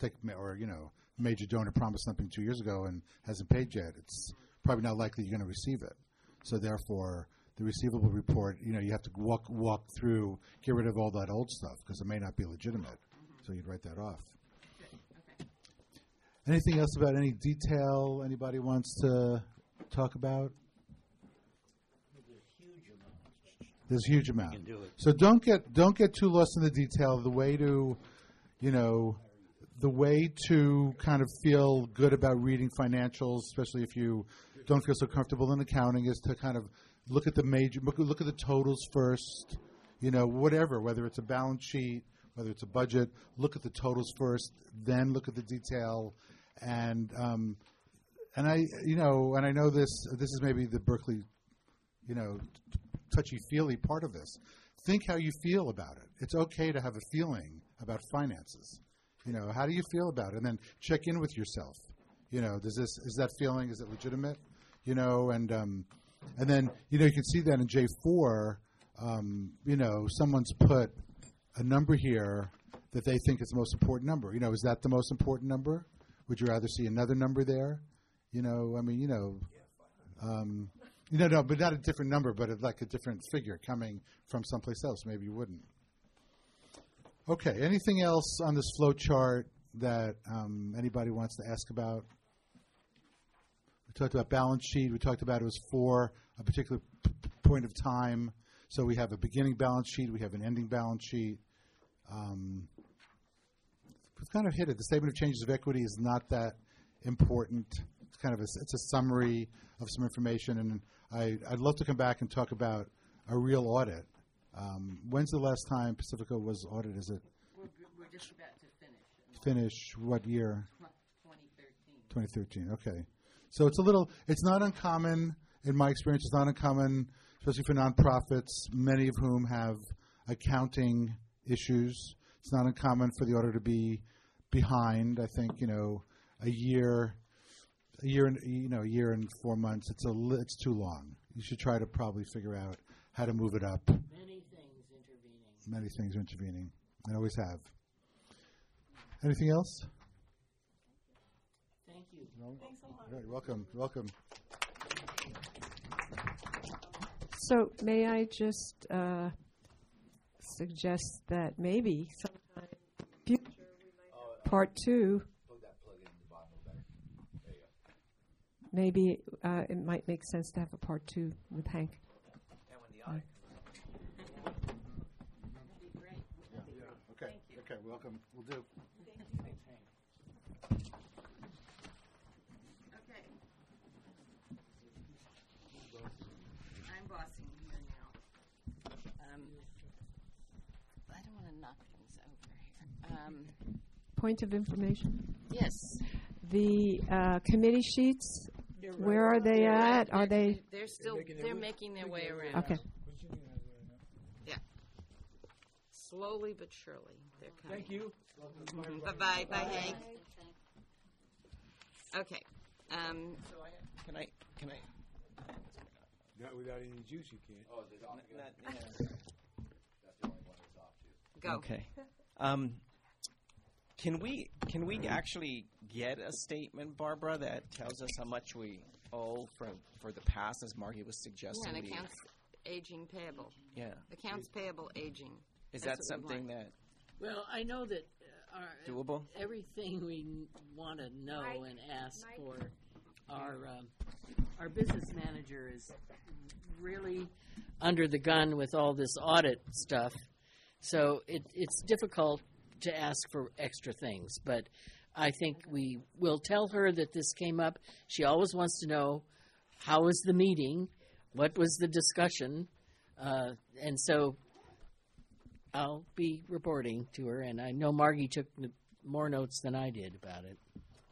major donor promised something 2 years ago and hasn't paid yet, it's probably not likely you're going to receive it. So therefore, the receivable report, you have to walk through, get rid of all that old stuff because it may not be legitimate. So you'd write that off. Okay. Anything else about any detail anybody wants to talk about? There's a huge amount. So don't get too lost in the detail. The way to kind of feel good about reading financials, especially if you don't feel so comfortable in accounting, is to kind of look at the totals first. Whether it's a balance sheet, whether it's a budget, look at the totals first, then look at the detail, and I know this is maybe the Berkeley, touchy-feely part of this. Think how you feel about it. It's okay to have a feeling about finances. How do you feel about it? And then check in with yourself. Is that feeling, is it legitimate? And then, you can see that in J4, someone's put a number here that they think is the most important number. Is that the most important number? Would you rather see another number there? No, but not a different number, but like a different figure coming from someplace else. Maybe you wouldn't. Okay, anything else on this flow chart that anybody wants to ask about? We talked about balance sheet. We talked about it was for a particular point of time. So we have a beginning balance sheet. We have an ending balance sheet. We've kind of hit it. The statement of changes of equity is not that important. It's kind of it's a summary of some information. And I'd love to come back and talk about a real audit. When's the last time Pacifico was audited? Is it? We're just about to finish. Finish what year? 2013. 2013. Okay. So it's not uncommon, in my experience, it's not uncommon, especially for nonprofits, many of whom have accounting issues. It's not uncommon for the auditor to be behind. I think, a year and 4 months, it's too long. You should try to probably figure out how to move it up. Many things intervening. I always have. Anything else? Thank you. No? Thanks a lot. Right, welcome. So may I just suggest that maybe sometime in the future we might have part 2. Maybe it might make sense to have a part 2 with Hank. Okay, welcome. We'll do. Okay. I'm bossing here now. I don't want to knock things over here. Point of information. Yes. The committee sheets, where are they at? Are they? They're making their way around. Okay. Yeah. Slowly but surely, they're coming. Thank you. Bye-bye. Bye, Hank. Okay. Can I? Not without any juice, you can't. Oh, Go. Okay. Can we actually get a statement, Barbara, that tells us how much we owe for the past, as Margie was suggesting? Yeah, and accounts aging payable. Yeah. Accounts payable aging. Is That's that something that Well, I know that doable? everything we want to know and ask for, our business manager is really under the gun with all this audit stuff. So it's difficult to ask for extra things, but I think we will tell her that this came up. She always wants to know, how was the meeting? What was the discussion? And so I'll be reporting to her, and I know Margie took more notes than I did about it.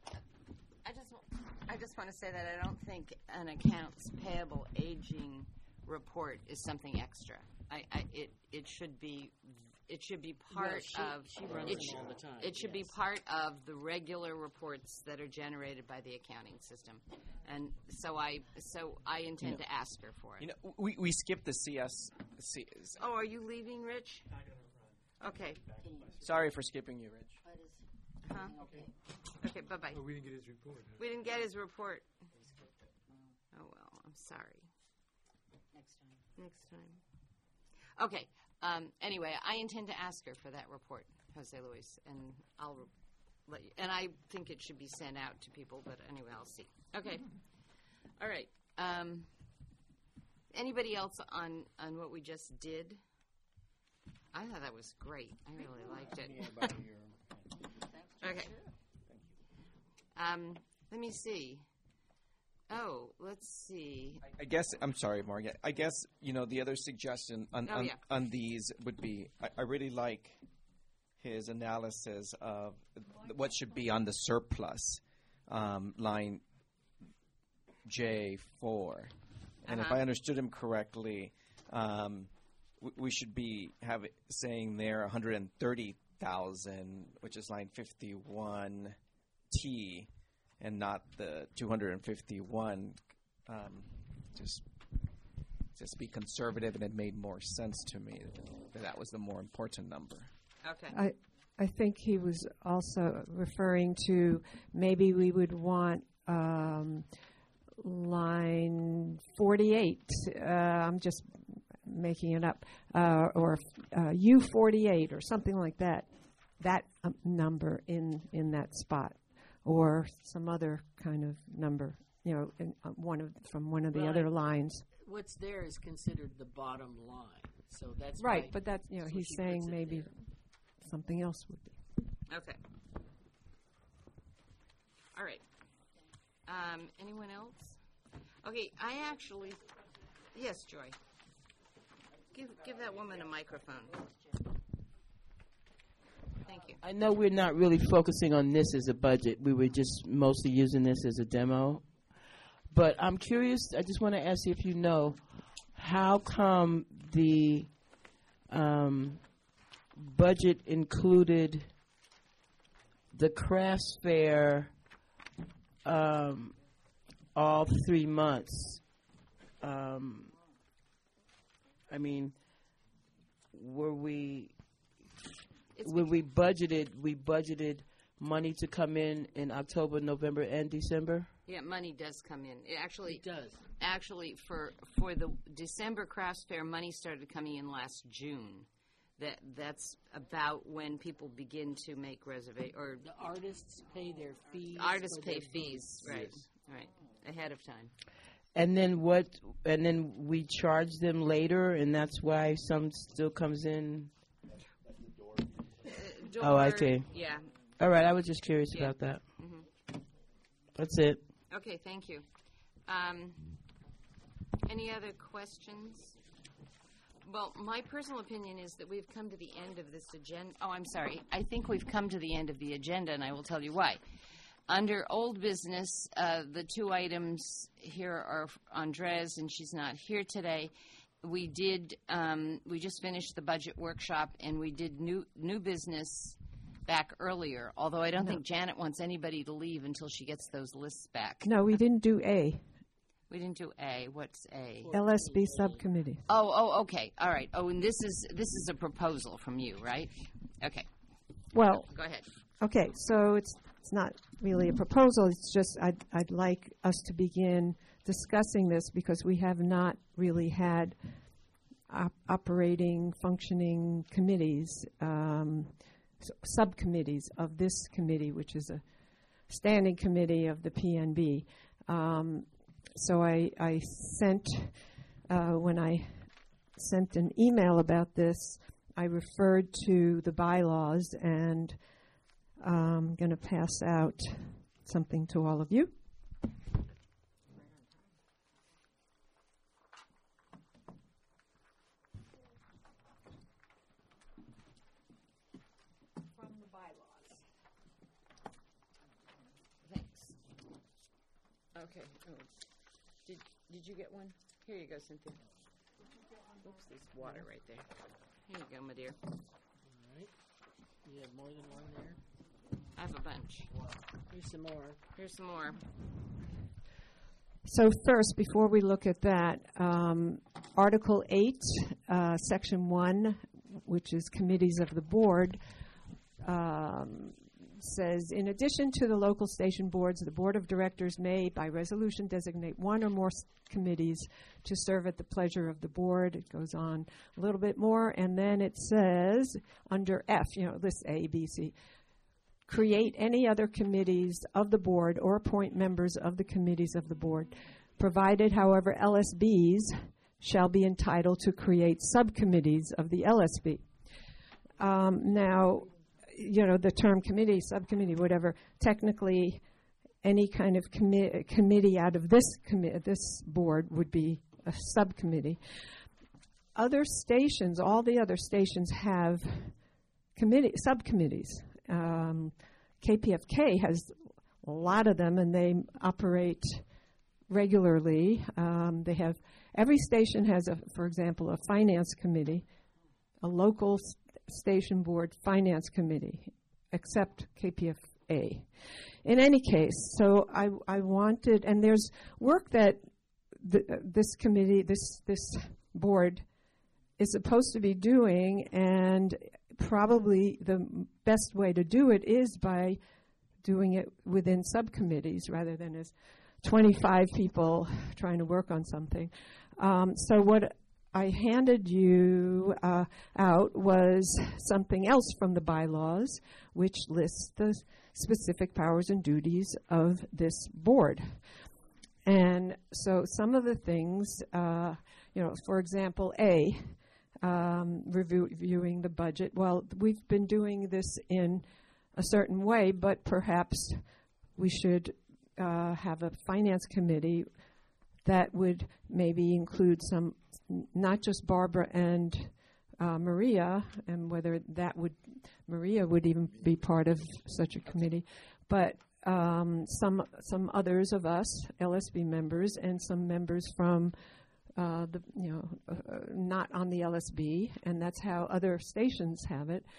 I just want to say that I don't think an accounts payable aging report is something extra. It should be part of. She runs them all the time. It should be part of the regular reports that are generated by the accounting system, and so I intend to ask her for it. We skipped the CS. Oh, are you leaving, Rich? Okay. Sorry for skipping you, Rich. Huh? Okay. Bye bye. Oh, we didn't get his report. Huh? We didn't get his report. Oh well, I'm sorry. Next time. Okay. Anyway, I intend to ask her for that report, Jose Luis, and I'll let you. And I think it should be sent out to people, but anyway, I'll see. Okay. All right. Anybody else on what we just did? I thought that was great. I really liked it. Okay. Let me see. Oh, let's see. I guess, I'm sorry, Margaret. I guess, the other suggestion on these would be, I really like his analysis of what should be on the surplus line J4. And if I understood him correctly, we should be saying there 130,000, which is line 51T, and not the 251. Just be conservative, and it made more sense to me that was the more important number. Okay. I think he was also referring to maybe we would want line 48. I'm just making it up, or U48 or something like that. That number in that spot, or some other kind of number. In from one of the other lines. What's there is considered the bottom line, so that's right. why, But that's he's saying maybe something else would be. Okay. All right. Anyone else? Okay, yes, Joy. Give that woman a microphone. Thank you. I know we're not really focusing on this as a budget. We were just mostly using this as a demo. But I'm curious, I just want to ask you if you know, how come the budget included the crafts fair all 3 months? We budgeted money to come in October, November, and December? Yeah, money does come in. It does. Actually, for the December crafts fair, money started coming in last June. That's about when people begin to make reservations. Or the artists pay their fees. Artists pay fees, right? Right, ahead of time. And then And then we charge them later, and that's why some still comes in. Okay. Yeah. All right. I was just curious about that. Mm-hmm. That's it. Okay. Thank you. Any other questions? Well, my personal opinion is that we've come to the end of this agenda. Oh, I'm sorry. I think we've come to the end of the agenda, and I will tell you why. Under old business, the two items here are Andres, and she's not here today. We just finished the budget workshop, and we did new business back earlier, although I don't think Janet wants anybody to leave until she gets those lists back. No, we didn't do A. We didn't do A. What's A? LSB subcommittee. Oh, okay. All right. Oh, and this is a proposal from you, right? Okay. Well, go ahead. Okay, so it's not really a proposal. It's just I'd like us to begin discussing this because we have not really had operating, functioning committees, subcommittees of this committee, which is a standing committee of the PNB. So I sent, when I sent an email about this, I referred to the bylaws, and I'm going to pass out something to all of you. From the bylaws. Thanks. Okay. Oh. Did you get one? Here you go, Cynthia. Oops, there's water right there. Here you go, my dear. All right. You have more than one there? I have a bunch. Here's some more. Here's some more. So first, before we look at that, Article 8, Section 1, which is committees of the board, says, in addition to the local station boards, the board of directors may, by resolution, designate one or more committees to serve at the pleasure of the board. It goes on a little bit more, and then it says, under F, lists A, B, C, create any other committees of the board or appoint members of the committees of the board, provided, however, LSBs shall be entitled to create subcommittees of the LSB. Now, the term committee, subcommittee, whatever, technically any kind of committee out of this board would be a subcommittee. Other stations, all the other stations have subcommittees. KPFK has a lot of them, and they operate regularly. They have every station has, for example, a finance committee, a local station board finance committee, except KPFA. In any case, so I wanted, and there's work that this committee, this board is supposed to be doing, and probably the best way to do it is by doing it within subcommittees rather than as 25 people trying to work on something. So what I handed you out was something else from the bylaws, which lists the specific powers and duties of this board. And so some of the things, for example, reviewing the budget. Well, we've been doing this in a certain way, but perhaps we should have a finance committee that would maybe include some, not just Barbara and Maria, and whether Maria would even be part of such a committee, but some others of us, LSB members, and some members from not on the LSB, and that's how other stations have it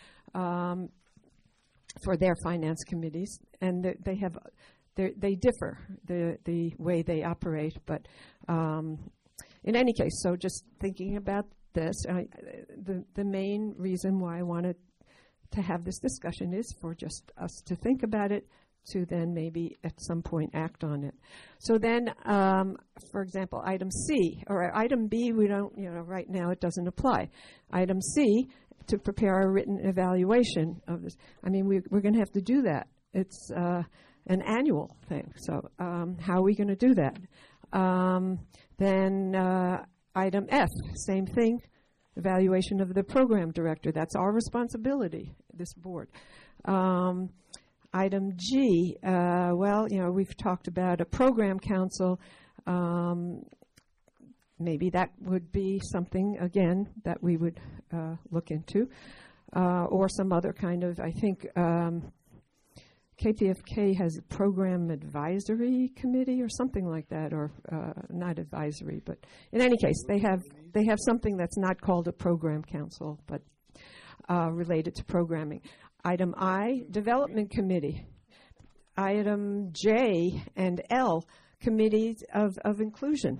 for their finance committees, and they differ the way they operate. But in any case, so just thinking about this, the main reason why I wanted to have this discussion is for just us to think about it, to then maybe at some point act on it. So then, for example, item C, or item B, we don't, right now it doesn't apply. Item C, to prepare a written evaluation of this. I mean, we're going to have to do that. It's an annual thing. So how are we going to do that? Then item F, same thing, evaluation of the program director. That's our responsibility, this board. Item G, we've talked about a program council. Maybe that would be something, again, that we would look into. Or some other kind of, I think, KPFK has a program advisory committee or something like that, or not advisory, but in any case, they have something that's not called a program council, but related to programming. Item I, development committee. Item J and L, committees of inclusion.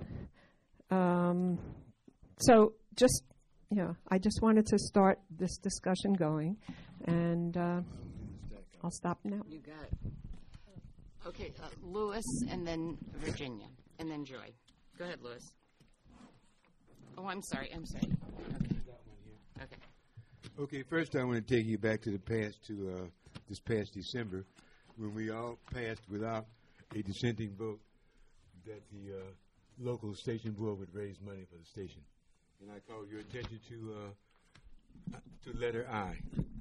So just, I just wanted to start this discussion going, and I'll stop now. You got it. Okay, Louis, and then Virginia, and then Joy. Go ahead, Louis. Oh, I'm sorry. Okay. Okay. Okay, first I want to take you back to the past, to this past December, when we all passed without a dissenting vote that the local station board would raise money for the station. And I called your attention to letter I.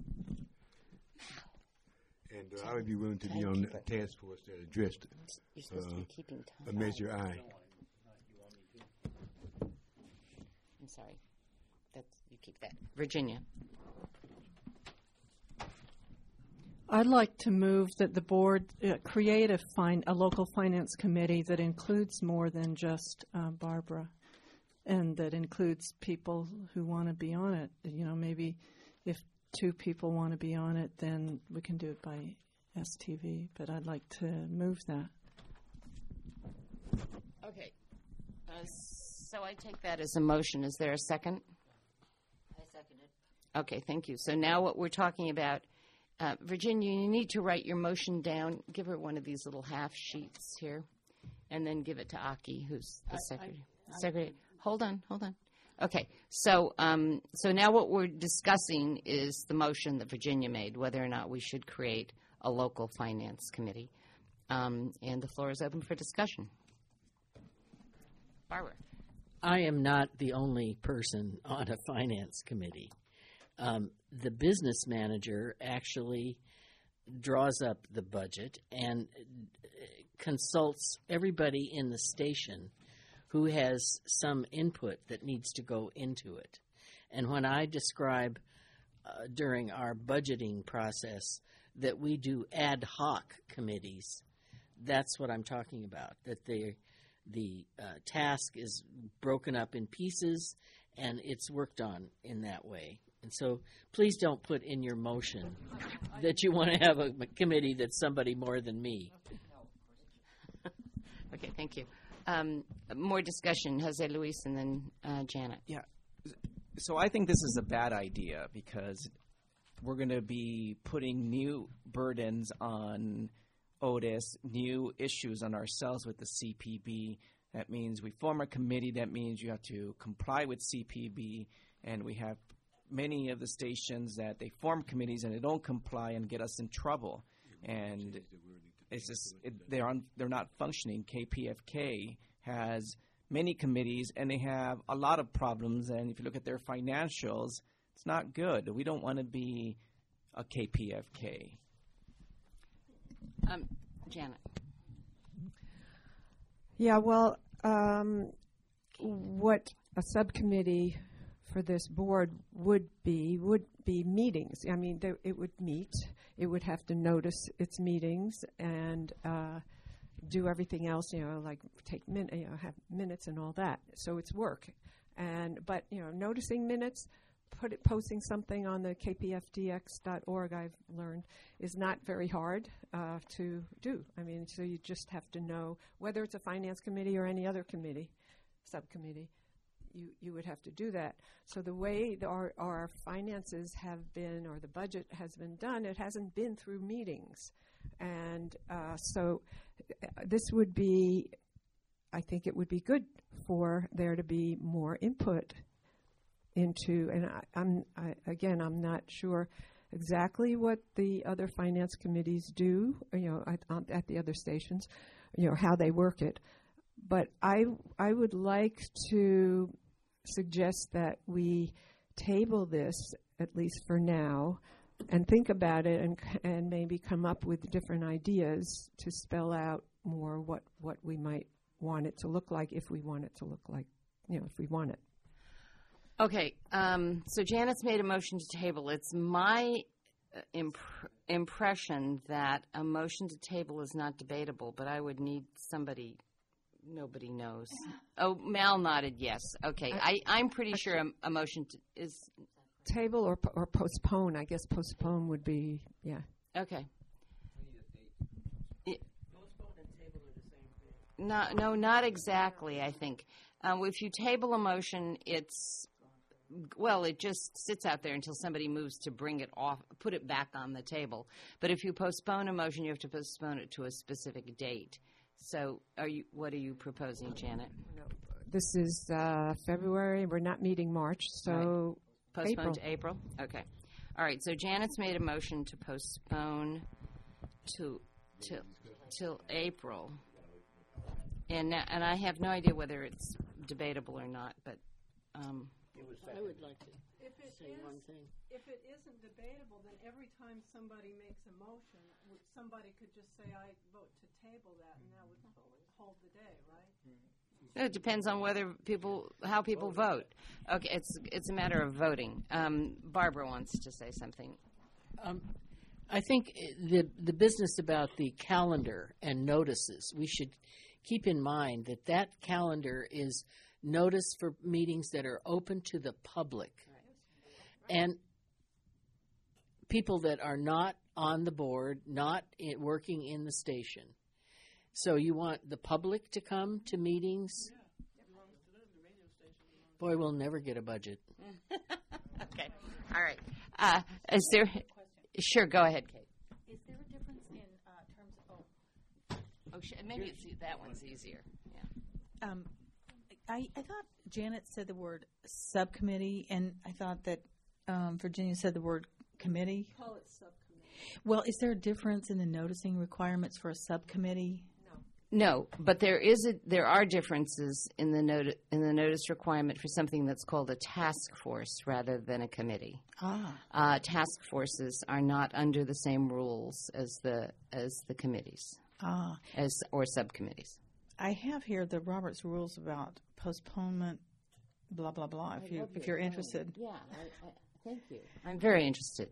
And I would be willing to be on the task force that addressed a measure I. I'm sorry. You keep that. Virginia. I'd like to move that the board create a local finance committee that includes more than just Barbara, and that includes people who want to be on it. Maybe if 2 people want to be on it, then we can do it by STV, but I'd like to move that. Okay. So I take that as a motion. Is there a second? I second it. Okay, thank you. So now what we're talking about, Virginia, you need to write your motion down. Give her one of these little half sheets here, and then give it to Aki, who's the secretary. Hold on. Okay, so now what we're discussing is the motion that Virginia made, whether or not we should create a local finance committee, and the floor is open for discussion. Barbara. I am not the only person on a finance committee. The business manager actually draws up the budget and consults everybody in the station who has some input that needs to go into it. And when I describe during our budgeting process that we do ad hoc committees. That's what I'm talking about, that the task is broken up in pieces and it's worked on in that way. And so please don't put in your motion that you want to have a committee that's somebody more than me. Okay, thank you. More discussion. Jose Luis and then Janet. Yeah. So I think this is a bad idea because we're going to be putting new burdens on Otis, new issues on ourselves with the CPB. That means we form a committee. That means you have to comply with CPB. And we have many of the stations that they form committees and they don't comply and get us in trouble. And it's just they're not functioning. KPFK has many committees and they have a lot of problems. And if you look at their financials, it's not good. We don't want to be a KPFK. Janet. Yeah, well, what a subcommittee for this board would be meetings. I mean, it would meet. It would have to notice its meetings and do everything else, like have minutes and all that. So it's work. But noticing minutes, posting something on the kpfdx.org, I've learned, is not very hard to do. I mean, so you just have to know whether it's a finance committee or any other committee, subcommittee, you would have to do that. So the way our finances have been, or the budget has been done, it hasn't been through meetings. And so this would be, I think it would be good for there to be more input into, and I'm not sure exactly what the other finance committees do, at the other stations, how they work it. But I would like to suggest that we table this, at least for now, and think about it and maybe come up with different ideas to spell out more what we might want it to look like, if we want it to look like, if we want it. Okay, so Janet's made a motion to table. It's my impression that a motion to table is not debatable, but I would need somebody. Nobody knows. Oh, Mal nodded yes. Okay, I'm pretty sure a motion is table or postpone. I guess postpone would be, yeah. Okay. Postpone and table are the same thing. No, not exactly. I think if you table a motion, it just sits out there until somebody moves to bring it off, put it back on the table. But if you postpone a motion, you have to postpone it to a specific date. So, what are you proposing, Janet? No, this is February. We're not meeting March, so right. Postpone to April. Okay. All right. So Janet's made a motion to postpone till April, and I have no idea whether it's debatable or not. But I would like to say one thing. If it isn't debatable, then every time somebody makes a motion, somebody could just say, I vote to table that, and that would hold the day, right? It depends on how people vote. Okay, it's a matter of voting. Barbara wants to say something. I think the business about the calendar and notices, we should keep in mind that calendar is notice for meetings that are open to the public. And people that are not on the board, not working in the station. So you want the public to come to meetings? Boy, we'll never get a budget. Okay. All right. Is there... Sure, go ahead, Kate. Is there a difference in terms of... maybe that one's easier. Yeah. I thought Janet said the word subcommittee, and I thought that Virginia said the word committee. Call it subcommittee. Well, is there a difference in the noticing requirements for a subcommittee? No, but there are differences in the notice requirement for something that's called a task force rather than a committee. Task forces are not under the same rules as the committees, or subcommittees. I have here the Roberts rules about postponement, blah blah blah. If you're interested, yeah. Thank you. I'm very interested.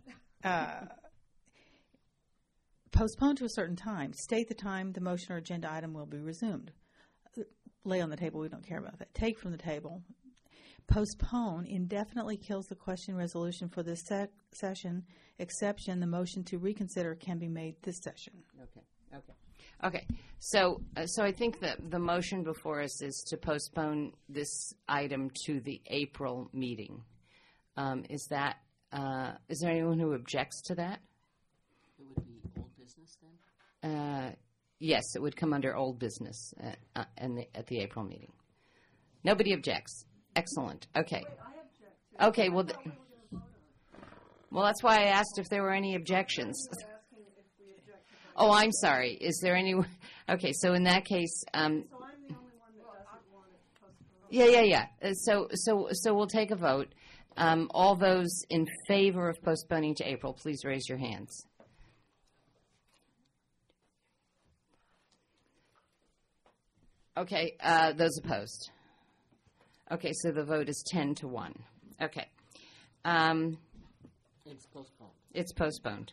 Postpone to a certain time. State the time the motion or agenda item will be resumed. Lay on the table. We don't care about that. Take from the table. Postpone indefinitely kills the question resolution for this session. Exception: the motion to reconsider can be made this session. Okay. So I think that the motion before us is to postpone this item to the April meeting. Is there anyone who objects to that? It would be old business then? Yes, it would come under old business at the April meeting. Nobody objects. Excellent. Okay. Okay. Well, that's why I asked if there were any objections. Oh, I'm sorry. Is there any? Okay. So in that case, yeah. So we'll take a vote. All those in favor of postponing to April, please raise your hands. Okay. Those opposed. Okay, so the vote is 10-1. Okay. It's postponed. It's postponed.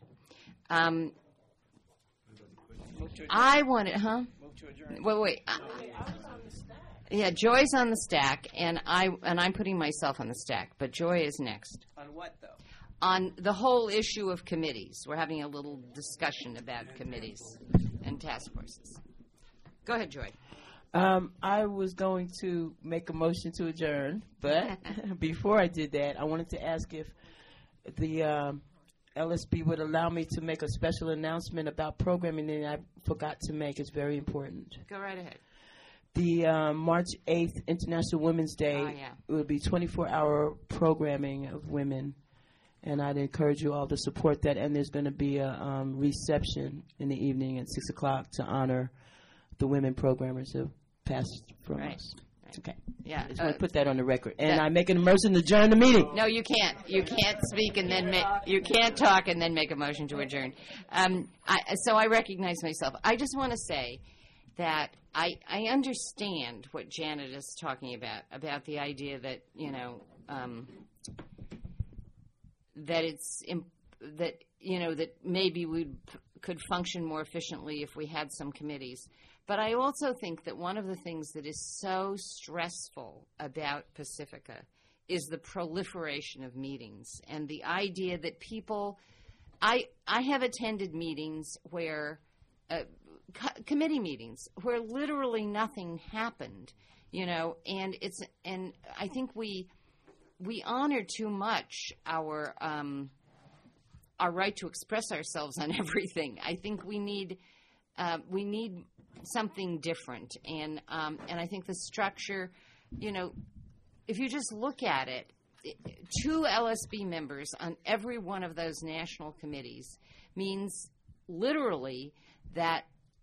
I want it, huh? Move to adjourn. Wait. Yeah, Joy's on the stack, and I'm putting myself on the stack, but Joy is next. On what, though? On the whole issue of committees. We're having a little discussion about committees and task forces. Go ahead, Joy. I was going to make a motion to adjourn, but before I did that, I wanted to ask if the LSB would allow me to make a special announcement about programming that I forgot to make. It's very important. Go right ahead. The March 8th, International Women's Day, it will be 24-hour programming of women, and I'd encourage you all to support that. And there's going to be a reception in the evening at 6 o'clock to honor the women programmers who passed from us. Right. Okay. Yeah. I just want to put that on the record. And I make an motion to adjourn the meeting. No, you can't. You can't speak and then you can't talk and then make a motion to adjourn. So I recognize myself. I just want to say that I understand what Janet is talking about the idea that, that maybe we could function more efficiently if we had some committees. But I also think that one of the things that is so stressful about Pacifica is the proliferation of meetings and the idea that people – I have attended meetings where committee meetings where literally nothing happened, and I think we honor too much our right to express ourselves on everything. I think we need something different, and I think the structure, if you just look at it, 2 LSB members on every one of those national committees means literally that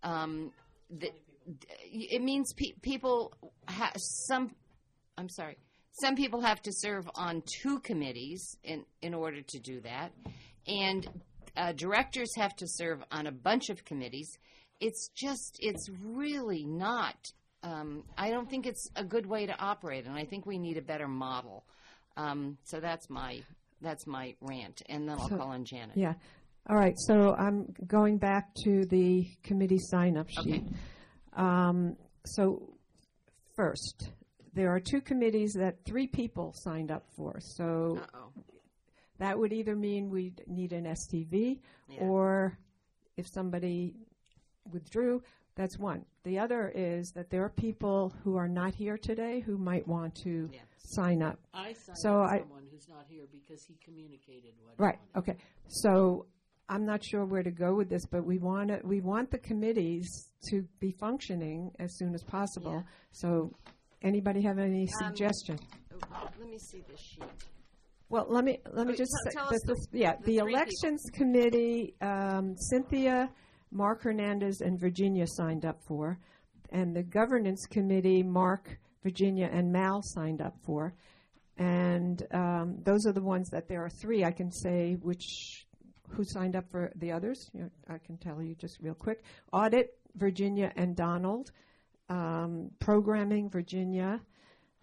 it means people some people have to serve on 2 committees in order to do that, and directors have to serve on a bunch of committees. It's really not, I don't think it's a good way to operate, and I think we need a better model. So that's my rant, and then I'll call on Janet. Yeah. All right, so I'm going back to the committee sign-up sheet. Okay. So first, there are 2 committees that 3 people signed up for. So that would either mean we need an STV, or if somebody withdrew, that's one. The other is that there are people who are not here today who might want to sign up. I signed up someone who's not here because he communicated what he wanted. Okay. So I'm not sure where to go with this, but we want the committees to be functioning as soon as possible. Yeah. So anybody have any suggestion? Let me see this sheet. Well, let me just say the elections committee, Cynthia, Mark Hernandez, and Virginia signed up for, and the governance committee, Mark, Virginia, and Mal signed up for, and those are the ones that there are 3. I can say who signed up for the others. I can tell you just real quick. Audit, Virginia and Donald. Programming, Virginia.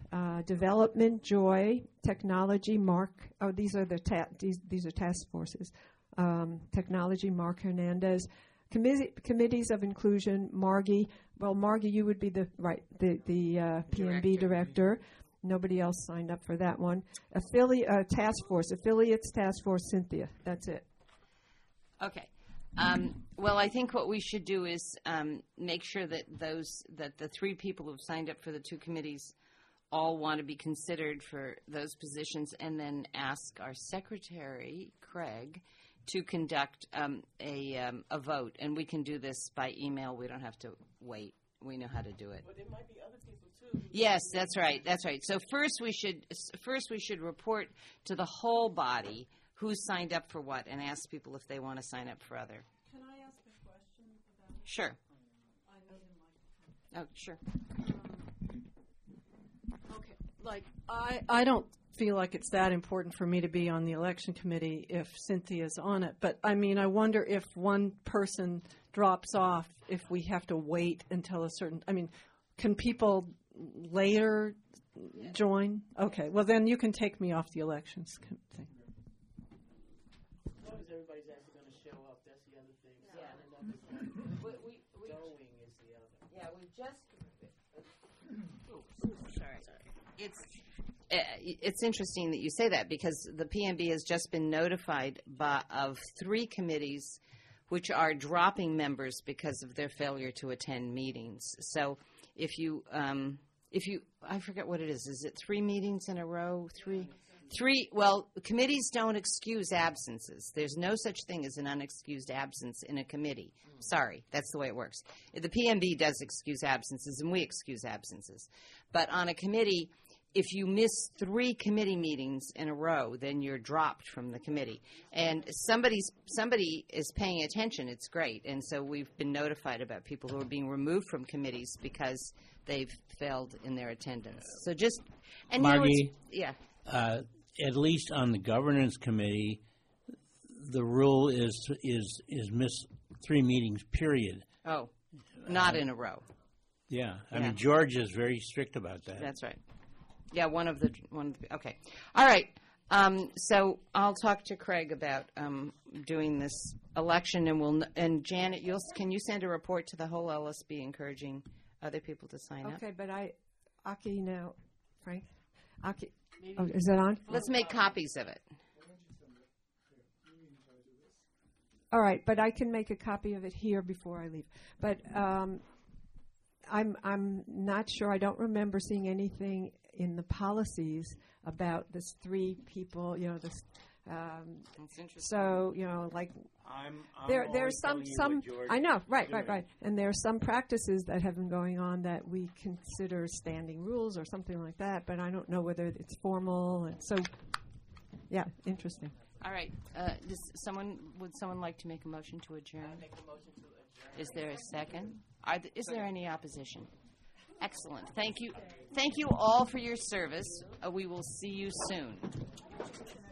Development, Joy, Technology, Mark. Oh, these are the these are task forces. Technology, Mark Hernandez. Committees of Inclusion, Margie. Well, Margie, you would be the PMB director. Nobody else signed up for that one. Task force, affiliates, task force, Cynthia. That's it. Okay. Well, I think what we should do is make sure that the 3 people who've signed up for the 2 committees all want to be considered for those positions, and then ask our secretary, Craig, to conduct a vote. And we can do this by email. We don't have to wait. We know how to do it. But there might be other people too. Yes, that's right. That's right. So first we should report to the whole body who signed up for what, and ask people if they want to sign up for other. Can I ask a question about it? Sure. I know the microphone. Oh, sure. Okay. Like, I don't feel like it's that important for me to be on the election committee if Cynthia's on it. But, I mean, I wonder if one person drops off, if we have to wait until a certain, I mean, can people later join? Okay. Well, then you can take me off the elections thing. As long as everybody's actually going to show up, that's the other thing. Yeah. Going is the other. Yeah, we just. Sorry. It's interesting that you say that, because the PMB has just been notified of 3 committees which are dropping members because of their failure to attend meetings. So if you I forget what it is. Is it 3 meetings in a row? Three. Well, committees don't excuse absences. There's no such thing as an unexcused absence in a committee. Sorry, that's the way it works. The PMB does excuse absences, and we excuse absences. But on a committee, if you miss 3 committee meetings in a row, then you're dropped from the committee. And somebody is paying attention. It's great. And so we've been notified about people who are being removed from committees because they've failed in their attendance. So just and Margie, yeah. At least on the governance committee, the rule is miss 3 meetings, period. Oh, not in a row. Yeah, I mean George is very strict about that. That's right. Yeah, one of the okay. All right. So I'll talk to Craig about doing this election, and Janet, can you send a report to the whole LSB encouraging other people to sign up? Okay, but Aki now, Frank. Aki, is that on? Let's make copies of it. All right, but I can make a copy of it here before I leave. But I'm not sure. I don't remember seeing anything in the policies about this 3 people. You know, this. That's interesting. So like I'm there's some. I know, right. And there are some practices that have been going on that we consider standing rules or something like that. But I don't know whether it's formal. And so, yeah, interesting. All right. Would someone like to make a motion to adjourn? I make a motion to adjourn. Is there a second? Is there any opposition? Excellent. Thank you. Thank you all for your service. We will see you soon.